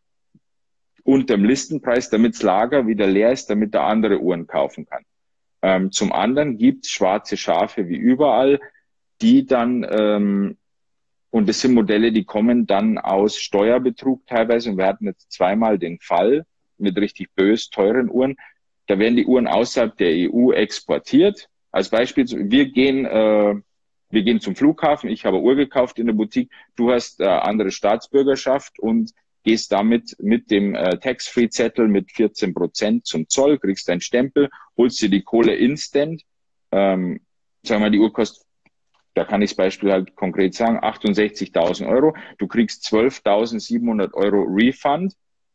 unterm Listenpreis, damit das Lager wieder leer ist, damit er andere Uhren kaufen kann. Ähm, zum anderen gibt's schwarze Schafe wie überall, die dann, ähm, und das sind Modelle, die kommen dann aus Steuerbetrug teilweise, und wir hatten jetzt zweimal den Fall mit richtig bös teuren Uhren. Da werden die Uhren außerhalb der E U exportiert. Als Beispiel, wir gehen, äh, wir gehen zum Flughafen, ich habe eine Uhr gekauft in der Boutique, du hast äh, andere Staatsbürgerschaft und gehst damit mit dem äh, Tax-Free-Zettel mit vierzehn Prozent zum Zoll, kriegst deinen Stempel, holst dir die Kohle instant. Ähm, sagen wir mal, die Uhr kostet, da kann ich das Beispiel halt konkret sagen, achtundsechzigtausend Euro. Du kriegst zwölftausendsiebenhundert Euro Refund.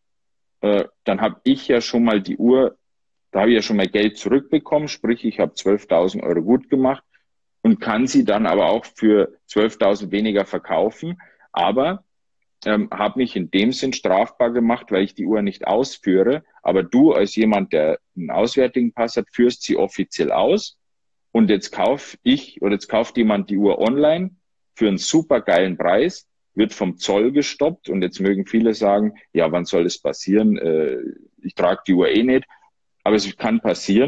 Äh, dann habe ich ja schon mal die Uhr, da habe ich ja schon mal Geld zurückbekommen, sprich ich habe zwölftausend Euro gut gemacht und kann sie dann aber auch für zwölftausend weniger verkaufen. Aber ähm, habe mich in dem Sinn strafbar gemacht, weil ich die Uhr nicht ausführe. Aber du als jemand, der einen auswärtigen Pass hat, führst sie offiziell aus. Und jetzt kauf ich oder jetzt kauft jemand die Uhr online für einen super geilen Preis, wird vom Zoll gestoppt. Und jetzt mögen viele sagen, ja, wann soll das passieren? Äh, ich trage die Uhr eh nicht. Aber es kann passieren.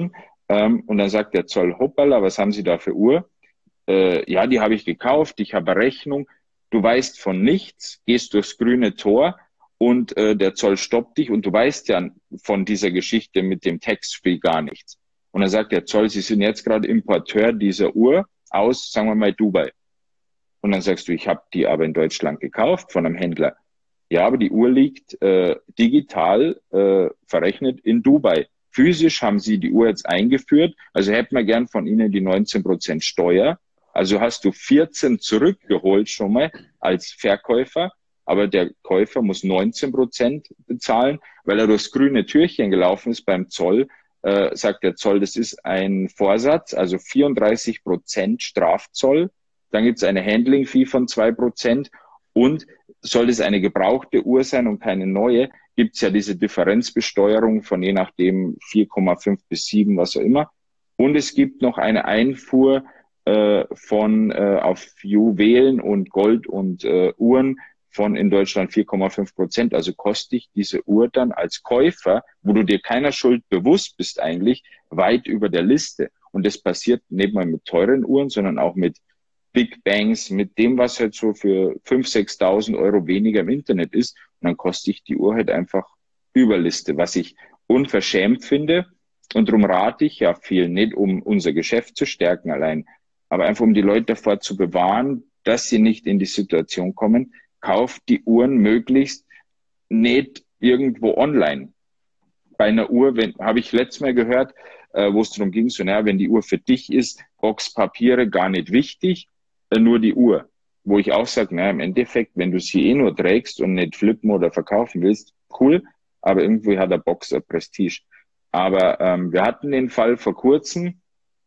Ähm, und dann sagt der Zoll, hoppala, was haben Sie da für Uhr? Äh, ja, die habe ich gekauft, ich habe Rechnung. Du weißt von nichts, gehst durchs grüne Tor und äh, der Zoll stoppt dich und du weißt ja von dieser Geschichte mit dem Tax-Free gar nichts. Und dann sagt der Zoll, Sie sind jetzt gerade Importeur dieser Uhr aus, sagen wir mal, Dubai. Und dann sagst du, ich habe die aber in Deutschland gekauft von einem Händler. Ja, aber die Uhr liegt äh, digital äh, verrechnet in Dubai. Physisch haben sie die Uhr jetzt eingeführt, also hätten wir gern von Ihnen die neunzehn Prozent Steuer. Also hast du vierzehn zurückgeholt schon mal als Verkäufer, aber der Käufer muss neunzehn Prozent bezahlen, weil er durchs grüne Türchen gelaufen ist beim Zoll. Äh, sagt der Zoll, das ist ein Vorsatz, also vierunddreißig Prozent Strafzoll. Dann gibt es eine Handling-Fee von zwei Prozent und soll es eine gebrauchte Uhr sein und keine neue, gibt es ja diese Differenzbesteuerung von je nachdem vier Komma fünf bis sieben, was auch immer. Und es gibt noch eine Einfuhr äh, von äh, auf Juwelen und Gold und äh, Uhren von in Deutschland vier Komma fünf Prozent. Also kostet dich diese Uhr dann als Käufer, wo du dir keiner Schuld bewusst bist eigentlich, weit über der Liste. Und das passiert nicht mal mit teuren Uhren, sondern auch mit Big Bangs, mit dem, was halt so für fünftausend, sechstausend Euro weniger im Internet ist. Und dann kostet ich die Uhr halt einfach Überliste, was ich unverschämt finde. Und darum rate ich ja viel nicht, um unser Geschäft zu stärken allein, aber einfach um die Leute davor zu bewahren, dass sie nicht in die Situation kommen, kauft die Uhren möglichst nicht irgendwo online. Bei einer Uhr, wenn habe ich letztes Mal gehört, äh, wo es darum ging, so, naja, wenn die Uhr für dich ist, Box, Papiere gar nicht wichtig, äh, nur die Uhr. Wo ich auch sage, naja, im Endeffekt, wenn du sie eh nur trägst und nicht flippen oder verkaufen willst, cool, aber irgendwie hat der Boxer Prestige. Aber ähm, wir hatten den Fall vor kurzem,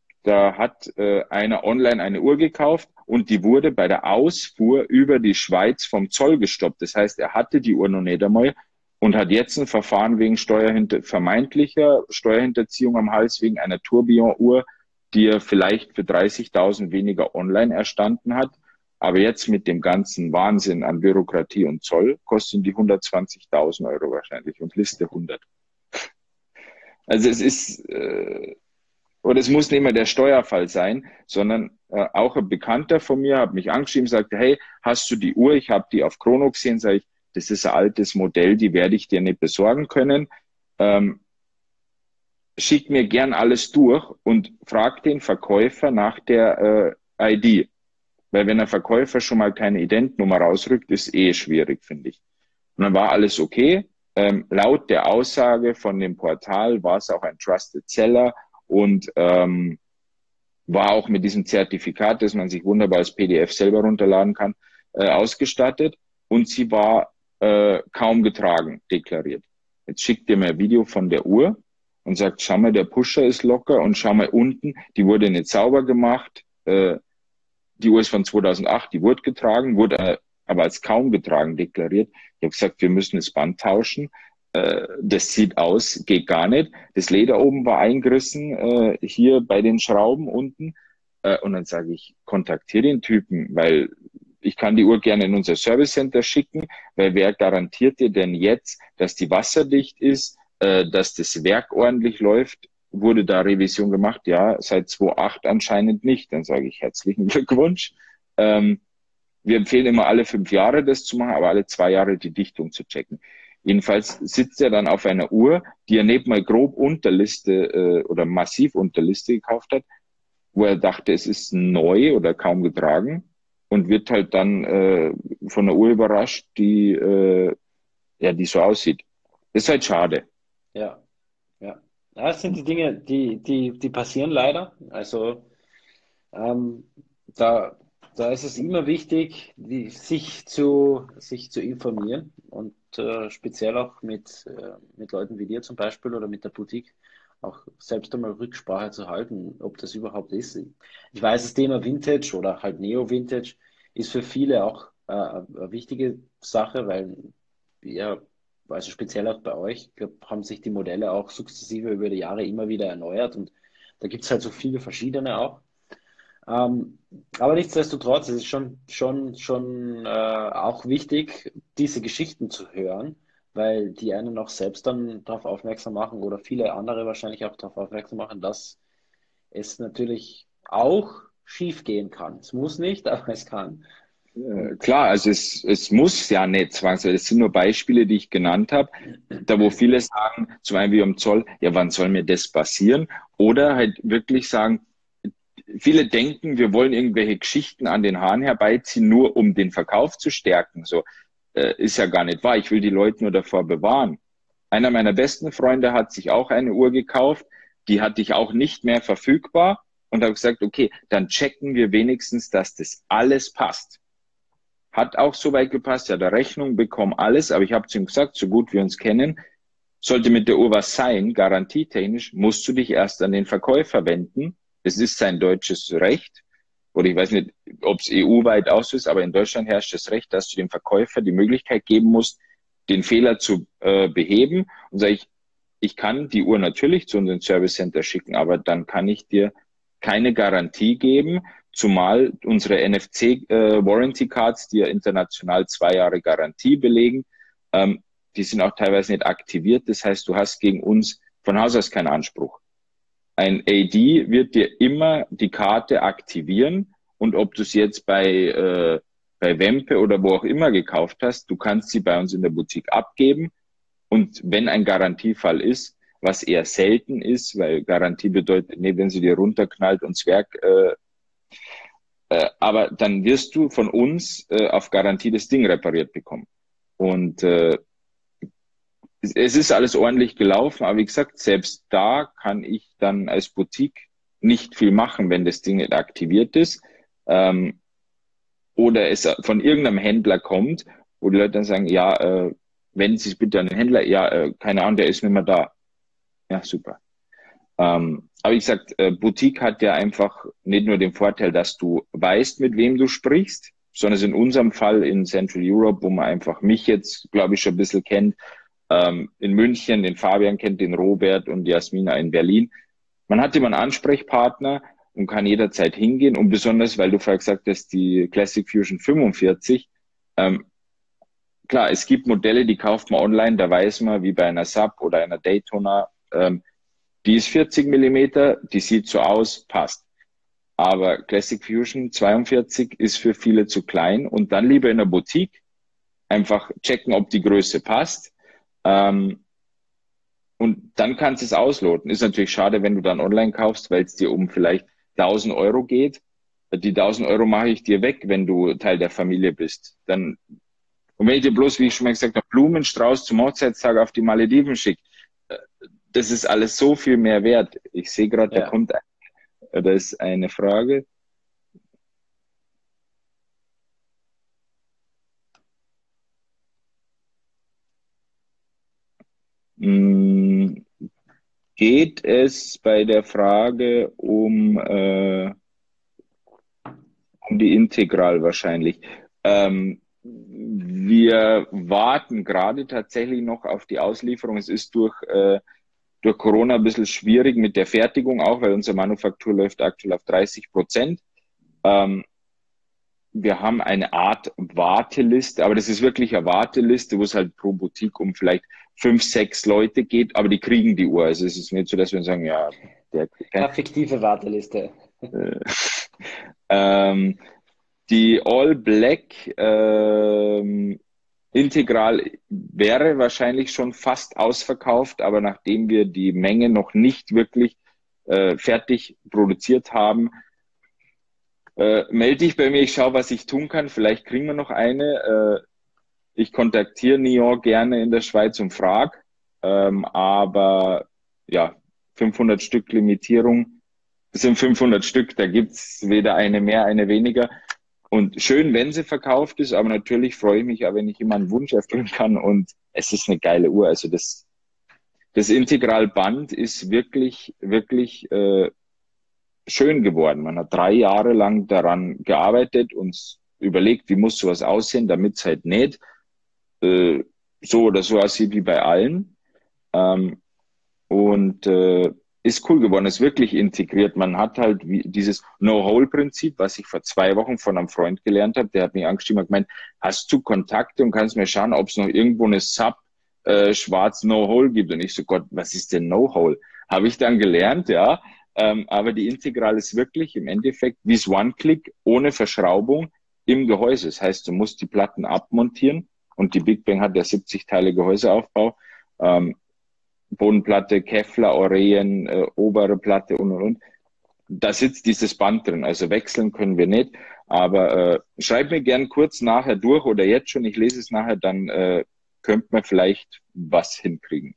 da hat äh, einer online eine Uhr gekauft und die wurde bei der Ausfuhr über die Schweiz vom Zoll gestoppt. Das heißt, er hatte die Uhr noch nicht einmal und hat jetzt ein Verfahren wegen Steuerhinter vermeintlicher Steuerhinterziehung am Hals wegen einer Tourbillon-Uhr, die er vielleicht für dreißigtausend weniger online erstanden hat. Aber jetzt mit dem ganzen Wahnsinn an Bürokratie und Zoll kosten die hundertzwanzigtausend Euro wahrscheinlich und Liste hundert. Also es ist, äh, oder es muss nicht mehr der Steuerfall sein, sondern äh, auch ein Bekannter von mir hat mich angeschrieben, sagte, hey, hast du die Uhr? Ich habe die auf Chrono gesehen, sage ich, das ist ein altes Modell, die werde ich dir nicht besorgen können. Ähm, schick mir gern alles durch und frag den Verkäufer nach der äh, I D. Weil wenn ein Verkäufer schon mal keine Identnummer rausrückt, ist eh schwierig, finde ich. Und dann war alles okay. Ähm, laut der Aussage von dem Portal war es auch ein Trusted Seller und ähm, war auch mit diesem Zertifikat, das man sich wunderbar als P D F selber runterladen kann, äh, ausgestattet. Und sie war äh, kaum getragen, deklariert. Jetzt schickt ihr mir ein Video von der Uhr und sagt, schau mal, der Pusher ist locker und schau mal unten, die wurde nicht sauber gemacht. Äh, die Uhr ist von zweitausendacht, die wurde getragen, wurde äh, aber als kaum getragen deklariert. Ich habe gesagt, wir müssen das Band tauschen. Äh, das sieht aus, geht gar nicht. Das Leder oben war eingerissen, äh, hier bei den Schrauben unten. Äh, und dann sage ich, kontaktiere den Typen, weil ich kann die Uhr gerne in unser Service Center schicken, weil wer garantiert dir denn jetzt, dass die wasserdicht ist, äh, dass das Werk ordentlich läuft? Wurde da Revision gemacht? Ja, seit zweitausendacht anscheinend nicht. Dann sage ich herzlichen Glückwunsch. Ähm, wir empfehlen immer alle fünf Jahre das zu machen, aber alle zwei Jahre die Dichtung zu checken. Jedenfalls sitzt er dann auf einer Uhr, die er nicht mal grob Unterliste äh, oder massiv Unterliste gekauft hat, wo er dachte, es ist neu oder kaum getragen und wird halt dann äh, von einer Uhr überrascht, die äh, ja, die so aussieht. Das ist halt schade. Ja, ja. Ja, das sind die Dinge, die, die, die passieren leider. Also ähm, da, da ist es immer wichtig, die, sich zu, sich zu informieren und äh, speziell auch mit, äh, mit Leuten wie dir zum Beispiel oder mit der Boutique auch selbst einmal Rücksprache zu halten, ob das überhaupt ist. Ich weiß, das Thema Vintage oder halt Neo-Vintage ist für viele auch äh, eine wichtige Sache, weil ja, also speziell auch bei euch, ich glaub, haben sich die Modelle auch sukzessive über die Jahre immer wieder erneuert und da gibt es halt so viele verschiedene auch. Ähm, aber nichtsdestotrotz, es ist schon, schon, schon äh, auch wichtig, diese Geschichten zu hören, weil die einen auch selbst dann darauf aufmerksam machen oder viele andere wahrscheinlich auch darauf aufmerksam machen, dass es natürlich auch schief gehen kann. Es muss nicht, aber es kann. Äh, Und klar, also es, es muss ja nicht zwangsweise, das sind nur Beispiele, die ich genannt habe, da wo viele sagen, zum einen wie am Zoll, ja, wann soll mir das passieren? Oder halt wirklich sagen, viele denken, wir wollen irgendwelche Geschichten an den Haaren herbeiziehen, nur um den Verkauf zu stärken. So, äh, ist ja gar nicht wahr. Ich will die Leute nur davor bewahren. Einer meiner besten Freunde hat sich auch eine Uhr gekauft, die hatte ich auch nicht mehr verfügbar und habe gesagt, okay, dann checken wir wenigstens, dass das alles passt. Hat auch soweit gepasst, ja, der Rechnung bekommen alles, aber ich habe zu ihm gesagt, so gut wir uns kennen, sollte mit der Uhr was sein, garantietechnisch, musst du dich erst an den Verkäufer wenden. Es ist sein deutsches Recht, oder ich weiß nicht, ob es E U-weit auch so ist, aber in Deutschland herrscht das Recht, dass du dem Verkäufer die Möglichkeit geben musst, den Fehler zu äh, beheben. Und sage ich, ich kann die Uhr natürlich zu unserem Service Center schicken, aber dann kann ich dir keine Garantie geben, zumal unsere N F C äh, Warranty Cards, die ja international zwei Jahre Garantie belegen, ähm, die sind auch teilweise nicht aktiviert. Das heißt, du hast gegen uns von Haus aus keinen Anspruch. Ein A D wird dir immer die Karte aktivieren und ob du es jetzt bei, äh, bei Wempe oder wo auch immer gekauft hast, du kannst sie bei uns in der Boutique abgeben. Und wenn ein Garantiefall ist, was eher selten ist, weil Garantie bedeutet, nee, wenn sie dir runterknallt und das Werk, äh, äh, aber dann wirst du von uns äh, auf Garantie das Ding repariert bekommen. Und äh, es, es ist alles ordentlich gelaufen, aber wie gesagt, selbst da kann ich dann als Boutique nicht viel machen, wenn das Ding nicht aktiviert ist. Ähm, oder es von irgendeinem Händler kommt, wo die Leute dann sagen, ja, äh, wenden Sie sich bitte an den Händler, ja, äh, keine Ahnung, der ist nicht mehr da. Ja, super. Ähm, aber wie gesagt, äh, Boutique hat ja einfach nicht nur den Vorteil, dass du weißt, mit wem du sprichst, sondern in unserem Fall in Central Europe, wo man einfach mich jetzt, glaube ich, schon ein bisschen kennt, ähm, in München, den Fabian kennt, den Robert und die Jasmina in Berlin. Man hat immer einen Ansprechpartner und kann jederzeit hingehen. Und besonders, weil du vorher gesagt hast, die Classic Fusion fünfundvierzig, ähm, klar, es gibt Modelle, die kauft man online, da weiß man, wie bei einer Sub oder einer Daytona, ähm, die ist vierzig Millimeter, die sieht so aus, passt. Aber Classic Fusion zweiundvierzig ist für viele zu klein und dann lieber in der Boutique einfach checken, ob die Größe passt. Ähm, und dann kannst du es ausloten. Ist natürlich schade, wenn du dann online kaufst, weil es dir um vielleicht tausend Euro geht. Die tausend Euro mache ich dir weg, wenn du Teil der Familie bist. Dann, und wenn ich dir bloß, wie ich schon mal gesagt habe, Blumenstrauß zum Hochzeitstag auf die Malediven schicke, das ist alles so viel mehr wert. Ich sehe gerade, da ja, kommt, ein, da ist eine Frage. Hm, geht es bei der Frage um, äh, um die Integral wahrscheinlich? Ähm, wir warten gerade tatsächlich noch auf die Auslieferung. Es ist durch, äh, durch Corona ein bisschen schwierig mit der Fertigung auch, weil unsere Manufaktur läuft aktuell auf dreißig Prozent. Ähm, wir haben eine Art Warteliste, aber das ist wirklich eine Warteliste, wo es halt pro Boutique um vielleicht fünf, sechs Leute geht, aber die kriegen die Uhr. Also es ist nicht so, dass wir sagen, ja, der kriegt kein, affektive Warteliste. äh, ähm, die All Black ähm, Integral wäre wahrscheinlich schon fast ausverkauft, aber nachdem wir die Menge noch nicht wirklich äh, fertig produziert haben, äh, melde dich bei mir, ich schaue, was ich tun kann. Vielleicht kriegen wir noch eine. Äh, ich kontaktiere Niort gerne in der Schweiz und frage, ähm, aber ja, fünfhundert Stück Limitierung, das sind fünfhundert Stück, da gibt's weder eine mehr, eine weniger. Und schön, wenn sie verkauft ist, aber natürlich freue ich mich auch, wenn ich immer einen Wunsch erfüllen kann und es ist eine geile Uhr. Also das, das Integralband ist wirklich, wirklich äh, schön geworden. Man hat drei Jahre lang daran gearbeitet und überlegt, wie muss sowas aussehen, damit es halt nicht äh, so oder so aussieht wie bei allen. Ähm, und äh, ist cool geworden, ist wirklich integriert. Man hat halt wie dieses No-Hole-Prinzip, was ich vor zwei Wochen von einem Freund gelernt habe, der hat mich angeschrieben und gemeint, hast du Kontakte und kannst mir schauen, ob es noch irgendwo eine Sub äh, schwarz No-Hole gibt. Und ich so, Gott, was ist denn No-Hole? Habe ich dann gelernt, ja. Ähm, aber die Integral ist wirklich im Endeffekt wie das One-Click ohne Verschraubung im Gehäuse. Das heißt, du musst die Platten abmontieren und die Big Bang hat ja siebzig Teile Gehäuseaufbau. Ähm, Bodenplatte, Kevlar, Oreien, äh, obere Platte und und und. Da sitzt dieses Band drin. Also wechseln können wir nicht. Aber äh, schreib mir gern kurz nachher durch oder jetzt schon, ich lese es nachher, dann äh, könnte man vielleicht was hinkriegen.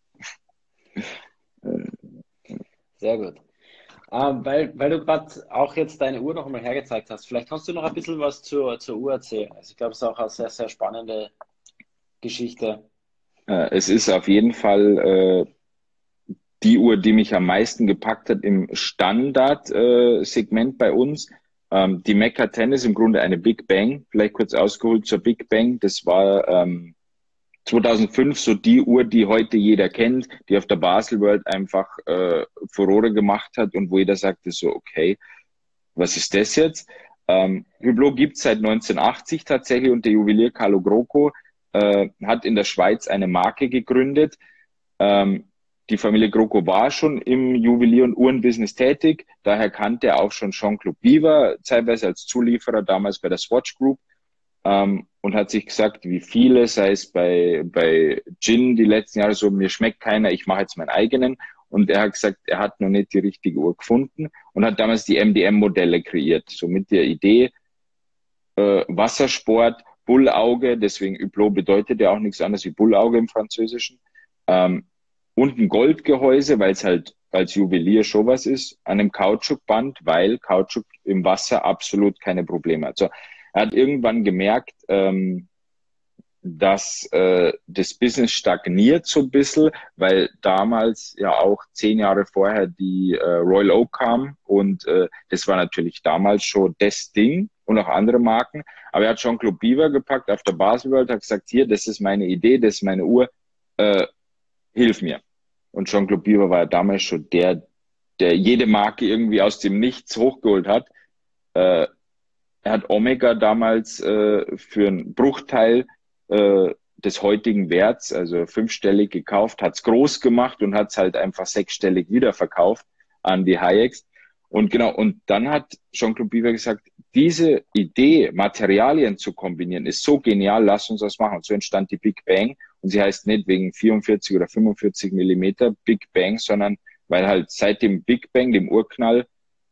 Sehr gut. Ähm, weil, weil du gerade auch jetzt deine Uhr noch einmal hergezeigt hast, vielleicht kannst du noch ein bisschen was zur, zur Uhr erzählen. Also ich glaube, es ist auch eine sehr, sehr spannende Geschichte. Äh, es ist auf jeden Fall äh, die Uhr, die mich am meisten gepackt hat im Standard-Segment bei uns. Ähm, die Mecca zehn ist im Grunde eine Big Bang. Vielleicht kurz ausgeholt zur Big Bang. Das war ähm, zweitausendfünf so die Uhr, die heute jeder kennt, die auf der Basel World einfach äh, Furore gemacht hat und wo jeder sagte so, okay, was ist das jetzt? Ähm, Hublot gibt es seit neunzehnhundertachtzig tatsächlich und der Juwelier Carlo Grocco äh, hat in der Schweiz eine Marke gegründet. Ähm, Die Familie Grocco war schon im Juwelier- und Uhrenbusiness tätig. Daher kannte er auch schon Jean-Claude Biver, zeitweise als Zulieferer, damals bei der Swatch Group. Ähm, und hat sich gesagt, wie viele, sei es bei, bei Gin die letzten Jahre so, mir schmeckt keiner, ich mache jetzt meinen eigenen. Und er hat gesagt, er hat noch nicht die richtige Uhr gefunden und hat damals die M D M-Modelle kreiert. So mit der Idee, äh, Wassersport, Bullauge, deswegen Hublot bedeutet ja auch nichts anderes wie Bullauge im Französischen. Ähm, und ein Goldgehäuse, weil es halt als Juwelier schon was ist, an einem Kautschukband, weil Kautschuk im Wasser absolut keine Probleme hat. So, er hat irgendwann gemerkt, ähm, dass äh, das Business stagniert so ein bisschen, weil damals ja auch zehn Jahre vorher die äh, Royal Oak kam und äh, das war natürlich damals schon das Ding und auch andere Marken. Aber er hat Jean-Claude Biver gepackt auf der Basel World, hat gesagt, hier, das ist meine Idee, das ist meine Uhr, äh, hilf mir. Und Jean-Claude Biver war ja damals schon der, der jede Marke irgendwie aus dem Nichts hochgeholt hat. Äh, er hat Omega damals äh, für einen Bruchteil äh, des heutigen Werts, also fünfstellig gekauft, hat es groß gemacht und hat es halt einfach sechsstellig wieder verkauft an die Hayeks. Und genau, und dann hat Jean-Claude Biver gesagt, diese Idee, Materialien zu kombinieren, ist so genial, lass uns das machen. Und so entstand die Big Bang. Und sie heißt nicht wegen vierundvierzig oder fünfundvierzig Millimeter Big Bang, sondern weil halt seit dem Big Bang, dem Urknall,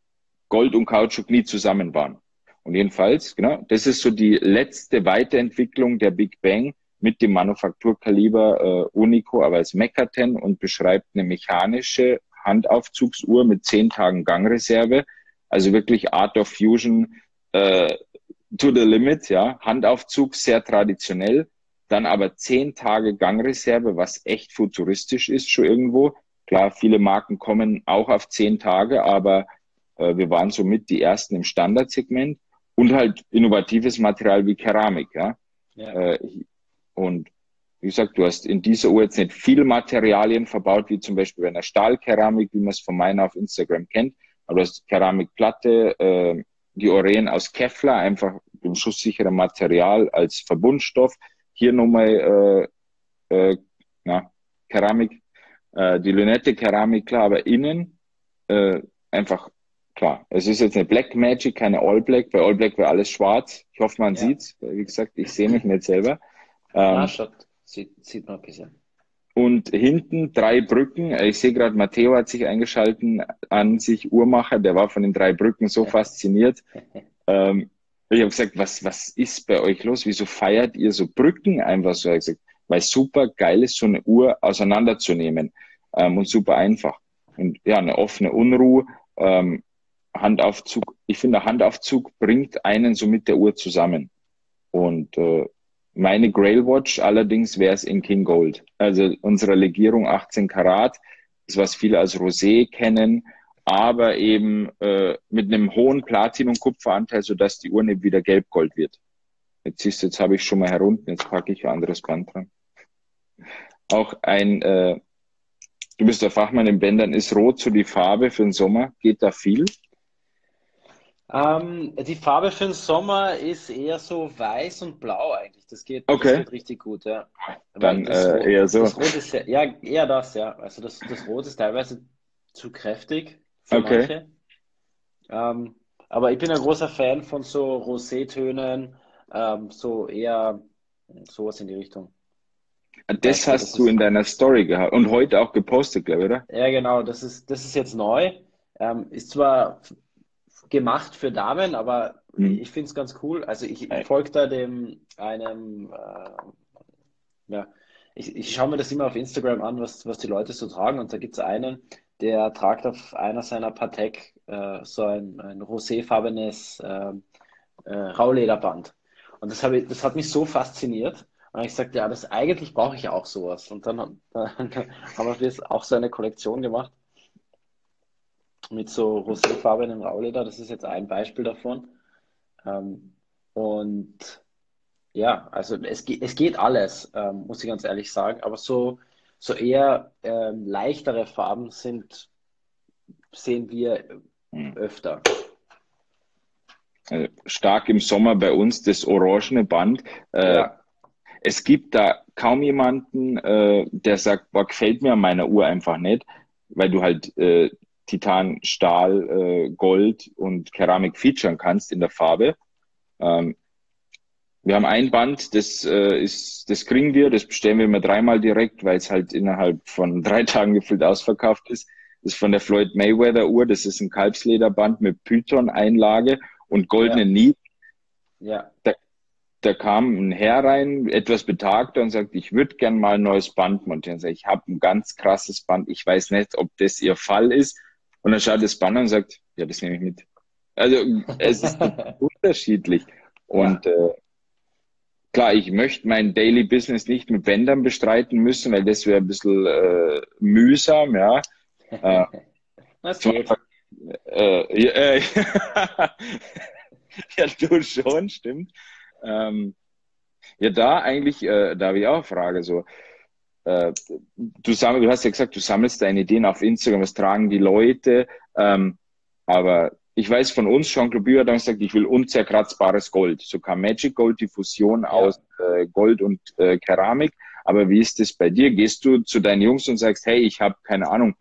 Gold und Kautschuk nie zusammen waren. Und jedenfalls, genau, das ist so die letzte Weiterentwicklung der Big Bang mit dem Manufakturkaliber äh, Unico, aber als Mecca zehn und beschreibt eine mechanische Handaufzugsuhr mit zehn Tagen Gangreserve. Also wirklich Art of Fusion äh, to the limit, ja. Handaufzug, sehr traditionell. Dann aber zehn Tage Gangreserve, was echt futuristisch ist schon irgendwo. Klar, viele Marken kommen auch auf zehn Tage, aber äh, wir waren somit die ersten im Standardsegment und halt innovatives Material wie Keramik, ja. Ja. Äh, und wie gesagt, du hast in dieser Uhr jetzt nicht viel Materialien verbaut, wie zum Beispiel bei einer Stahlkeramik, wie man es von meiner auf Instagram kennt, aber du hast Keramikplatte, äh, die Oreien aus Kevlar, einfach dem schusssicheren Material als Verbundstoff. Hier nochmal äh, äh, na, Keramik, äh, die Lünette Keramik, klar, aber innen äh, einfach, klar, es ist jetzt eine Black Magic, keine All Black, bei All Black wäre alles schwarz. Ich hoffe, man Ja. sieht's, weil, wie gesagt, ich sehe mich nicht selber. Ah, Ähm, schaut, sieht, sieht man ein bisschen. und hinten drei Brücken. Ich sehe gerade, Matteo hat sich eingeschalten an sich Uhrmacher. Der war von den drei Brücken so fasziniert. Ähm, ich habe gesagt, was, was ist bei euch los? Wieso feiert ihr so Brücken einfach so? Ich habe gesagt, weil super geil ist, so eine Uhr auseinanderzunehmen ähm, und super einfach. Und ja, eine offene Unruhe, ähm, Handaufzug. Ich finde, Handaufzug bringt einen so mit der Uhr zusammen. Und äh, meine Grail Watch allerdings wäre es in King Gold. Also unsere Legierung achtzehn Karat, das was viele als Rosé kennen, aber eben äh, mit einem hohen Platin- und Kupferanteil, sodass die Uhr nicht wieder gelb-gold wird. Jetzt siehst du, jetzt habe ich schon mal herunten, jetzt packe ich ein anderes Band dran. Auch ein, äh, du bist der Fachmann in Bändern, ist rot so die Farbe für den Sommer? Geht da viel? Ähm, die Farbe für den Sommer ist eher so weiß und blau eigentlich. Das geht, das Okay, geht richtig gut, ja. Weil dann das, äh, Ro eher so. das Rot ist ja, ja, eher das, ja. Also das, das Rot ist teilweise zu kräftig für Okay. manche. Ähm, aber ich bin ein großer Fan von so Rosé-Tönen, ähm, so eher sowas in die Richtung. Das Weißt du, das hast du in ist, deiner Story gehabt und heute auch gepostet, glaube ich, oder? ja genau, das ist, das ist jetzt neu. Ähm, ist zwar f- gemacht für Damen, aber Hm. ich finde es ganz cool. Also ich, ich Äh, folge da dem einem, äh, ja, ich, ich schaue mir das immer auf Instagram an, was, was die Leute so tragen. Und da gibt es einen, der tragt auf einer seiner Patek äh, so ein, ein roséfarbenes äh, äh, Raulederband. Und das, habe ich, das hat mich so fasziniert. Und dann habe ich gesagt, ja, das eigentlich brauche ich ja auch sowas. Und dann, dann haben wir das auch so eine Kollektion gemacht mit so roséfarbenem Rauleder. Das ist jetzt ein Beispiel davon. Ähm, und ja, also es, ge- es geht alles, ähm, muss ich ganz ehrlich sagen. Aber so, so eher ähm, leichtere Farben sind, sehen wir hm. öfter. Also stark im Sommer bei uns das orangene Band. Äh, Ja, es gibt da kaum jemanden, äh, der sagt, boah, gefällt mir an meiner Uhr einfach nicht, weil du halt äh, Titan, Stahl, äh, Gold und Keramik featuren kannst in der Farbe. Ähm, Wir haben ein Band, das äh, ist, das kriegen wir, das bestellen wir immer dreimal direkt, weil es halt innerhalb von drei Tagen gefühlt ausverkauft ist. Das ist von der Floyd Mayweather Uhr, das ist ein Kalbslederband mit Python-Einlage und ja, goldenen Nieten. ja. Da, da kam ein Herr rein, etwas betagter und sagt, ich würde gern mal ein neues Band montieren. Sag ich, ich habe ein ganz krasses Band, ich weiß nicht, ob das Ihr Fall ist. Und dann schaut das Band an und sagt, ja, das nehme ich mit. Also es ist total unterschiedlich. Und Ja, äh, klar, ich möchte mein Daily Business nicht mit Bändern bestreiten müssen, weil das wäre ein bisschen äh, mühsam, ja. Äh, das zum geht. Beispiel, äh, ja, äh, ja, du schon, stimmt. Ähm, ja, da eigentlich, äh, da habe ich auch eine Frage, so, äh, du sammel, du hast ja gesagt, du sammelst deine Ideen auf Instagram, was tragen die Leute, ähm, aber ich weiß von uns, Jean-Claude Bühr hat dann gesagt, ich will unzerkratzbares Gold. So kam Magic Gold, die Fusion aus Ja. äh, Gold und äh, Keramik. Aber wie ist das bei dir? Gehst du zu deinen Jungs und sagst, hey, ich habe keine Ahnung,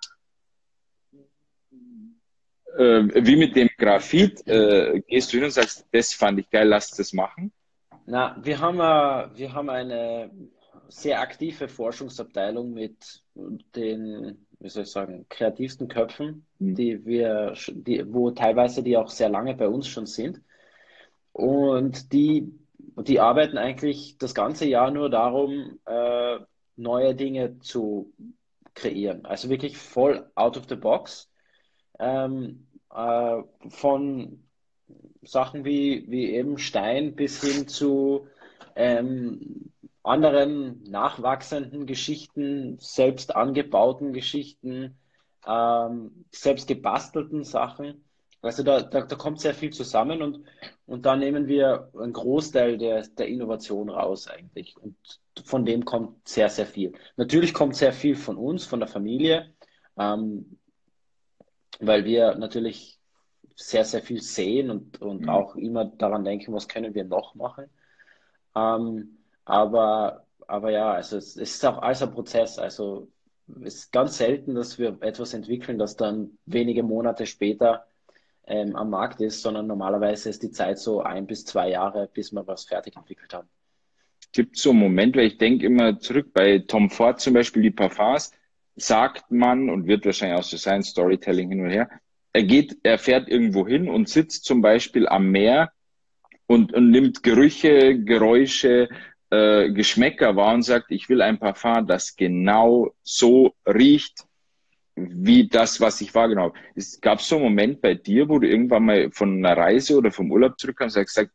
äh, wie mit dem Graphit, äh, gehst du hin und sagst, das fand ich geil, lass das machen? Na, wir haben, äh, wir haben eine sehr aktive Forschungsabteilung mit den, wie soll ich sagen, kreativsten Köpfen, Hm. die wir, sch- die, wo teilweise die auch sehr lange bei uns schon sind. Und die, die arbeiten eigentlich das ganze Jahr nur darum, äh, neue Dinge zu kreieren. Also wirklich voll out of the box. Ähm, äh, von Sachen wie, wie eben Stein bis hin zu ähm, anderen nachwachsenden Geschichten, selbst angebauten Geschichten, ähm, selbst gebastelten Sachen. Also da, da, da kommt sehr viel zusammen und, und da nehmen wir einen Großteil der, der Innovation raus eigentlich. Und von dem kommt sehr, sehr viel. Natürlich kommt sehr viel von uns, von der Familie, ähm, weil wir natürlich sehr, sehr viel sehen und, und Hm. auch immer daran denken, was können wir noch machen. Ähm, aber, aber ja, also es, es ist auch alles ein Prozess. Also es ist ganz selten, dass wir etwas entwickeln, das dann wenige Monate später ähm, am Markt ist, sondern normalerweise ist die Zeit so ein bis zwei Jahre, bis wir was fertig entwickelt haben. Gibt so einen Moment, weil ich denke immer zurück bei Tom Ford zum Beispiel, die Parfums, sagt man und wird wahrscheinlich auch so sein, Storytelling hin und her. Er geht, er fährt irgendwo hin und sitzt zum Beispiel am Meer und, und nimmt Gerüche, Geräusche, äh, Geschmäcker wahr und sagt, ich will ein Parfum, das genau so riecht, wie das, was ich wahrgenommen habe. Es gab so einen Moment bei dir, wo du irgendwann mal von einer Reise oder vom Urlaub zurückkamst und hast gesagt,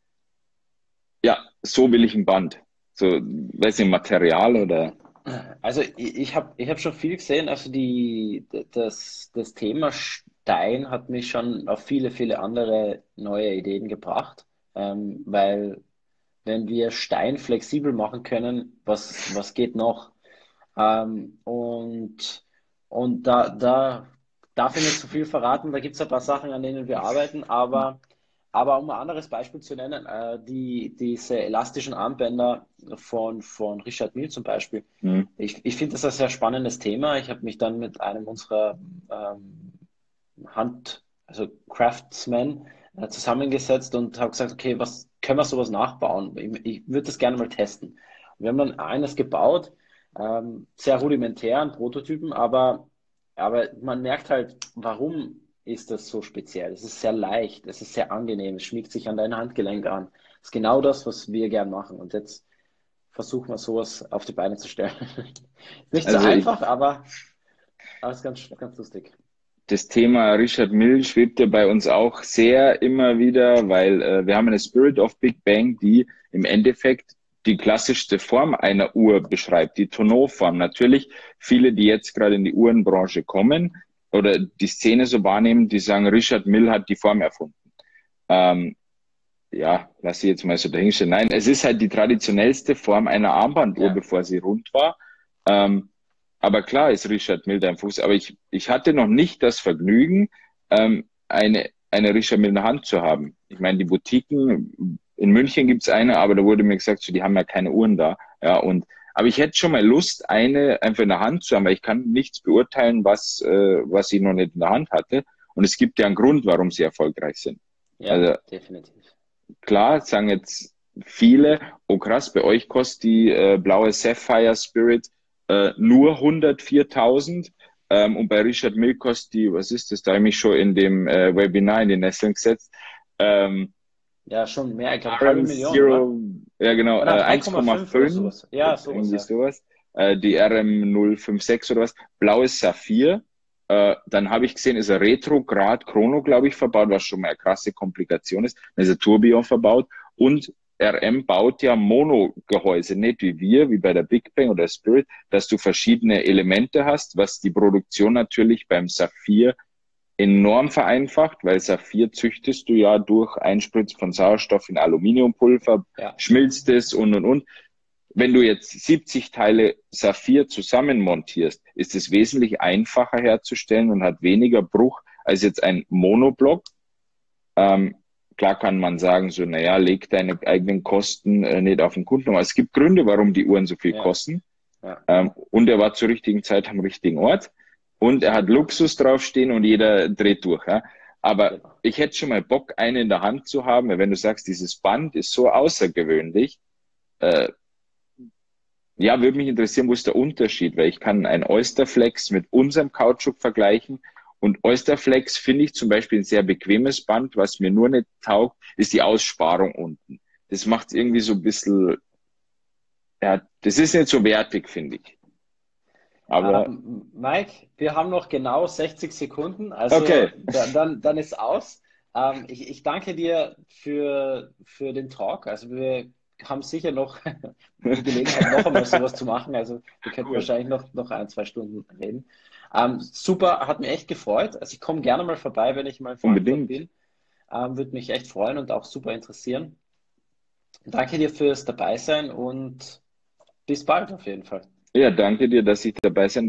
ja, so will ich ein Band. So, weiß nicht, Material oder. Also ich, ich habe ich hab schon viel gesehen. Also die, das, das Thema Stein hat mich schon auf viele, viele andere neue Ideen gebracht, ähm, weil wenn wir Stein flexibel machen können, was, was geht noch? Ähm, und und da, da darf ich nicht zu viel verraten, da gibt es ein paar Sachen, an denen wir arbeiten, aber, aber um ein anderes Beispiel zu nennen, äh, die, diese elastischen Armbänder von, von Richard Mille zum Beispiel. Hm, Ich, ich finde das ein sehr spannendes Thema. Ich habe mich dann mit einem unserer ähm, Hand, also Craftsmen äh, zusammengesetzt und habe gesagt, okay, was können wir sowas nachbauen? Ich, ich würde das gerne mal testen. Und wir haben dann eines gebaut, ähm, sehr rudimentär, einen Prototypen, aber, aber man merkt halt, warum ist das so speziell? Es ist sehr leicht, es ist sehr angenehm, es schmiegt sich an dein Handgelenk an. Das ist genau das, was wir gern machen. Und jetzt versuchen wir sowas auf die Beine zu stellen. Nicht so Also ich, einfach, aber, aber es ist ganz, ganz lustig. das Thema Richard Mille schwebt ja bei uns auch sehr immer wieder, weil äh, wir haben eine Spirit of Big Bang, die im Endeffekt die klassischste Form einer Uhr beschreibt, die Tonneau-Form. Natürlich, viele, die jetzt gerade in die Uhrenbranche kommen oder die Szene so wahrnehmen, die sagen, Richard Mille hat die Form erfunden. Ähm, ja, lass sie jetzt mal so dahinstellen. Nein, es ist halt die traditionellste Form einer Armbanduhr, Ja, bevor sie rund war. Ähm, aber klar ist Richard Mille ein Fuß. Aber ich, ich hatte noch nicht das Vergnügen, ähm, eine, eine Richard Mille in der Hand zu haben. Ich meine, die Boutiquen, in München gibt's eine, aber da wurde mir gesagt, so, die haben ja keine Uhren da. Ja, und, aber ich hätte schon mal Lust, eine einfach in der Hand zu haben, weil ich kann nichts beurteilen, was, äh, was ich noch nicht in der Hand hatte. Und es gibt ja einen Grund, warum sie erfolgreich sind. ja, Also definitiv. klar, sagen jetzt viele, oh krass, bei euch kostet die äh, blaue Sapphire Spirit äh, nur hundertviertausend ähm, und bei Richard Mille kostet die, was ist das, da habe ich mich schon in dem äh, Webinar in den Nesseln gesetzt, ähm, Ja, schon mehr, ich glaube halbe R M Million, oder? Zero, ja genau, äh, Oder drei Komma fünf oder eins Komma fünf, sowas. Ja, sowas, irgendwie ja. sowas, äh, die R M null fünf sechs oder was, blaues Saphir, äh, dann habe ich gesehen, ist ein Retrograd Chrono, glaube ich, verbaut, was schon mal eine krasse Komplikation ist, dann ist ein Tourbillon verbaut und R M baut ja Monogehäuse, nicht wie wir, wie bei der Big Bang oder Spirit, dass du verschiedene Elemente hast, was die Produktion natürlich beim Saphir enorm vereinfacht, weil Saphir züchtest du ja durch Einspritzen von Sauerstoff in Aluminiumpulver, Ja, schmilzt es und und und. Wenn du jetzt siebzig Teile Saphir zusammenmontierst, ist es wesentlich einfacher herzustellen und hat weniger Bruch als jetzt ein Monoblock. Ähm, klar kann man sagen, so, naja, leg deine eigenen Kosten äh, nicht auf den Kunden. Aber es gibt Gründe, warum die Uhren so viel ja, kosten. ja, Ähm, und er war zur richtigen Zeit am richtigen Ort. Und er hat Luxus draufstehen und jeder dreht durch. Ja? Aber genau. ich hätte schon mal Bock, eine in der Hand zu haben, weil wenn du sagst, dieses Band ist so außergewöhnlich, äh, ja, würde mich interessieren, wo ist der Unterschied? Weil ich kann ein Oysterflex mit unserem Kautschuk vergleichen. Und Oysterflex finde ich zum Beispiel ein sehr bequemes Band. Was mir nur nicht taugt, ist die Aussparung unten. Das macht es irgendwie so ein bisschen, ja, das ist nicht so wertig, finde ich. Aber Ähm, Mike, wir haben noch genau sechzig Sekunden, also okay, da, dann, dann ist aus. Ähm, ich, ich danke dir für, für den Talk. Also wir haben sicher noch die Gelegenheit, noch einmal sowas zu machen. Also wir könnten cool. wahrscheinlich noch, noch ein, zwei Stunden reden. Ähm, super, hat mich echt gefreut. Also ich komme gerne mal vorbei, wenn ich mal in Frankfurt Unbedingt. bin. Ähm, würde mich echt freuen und auch super interessieren. Danke dir fürs Dabeisein und bis bald auf jeden Fall. Ja, danke dir, dass ich dabei sein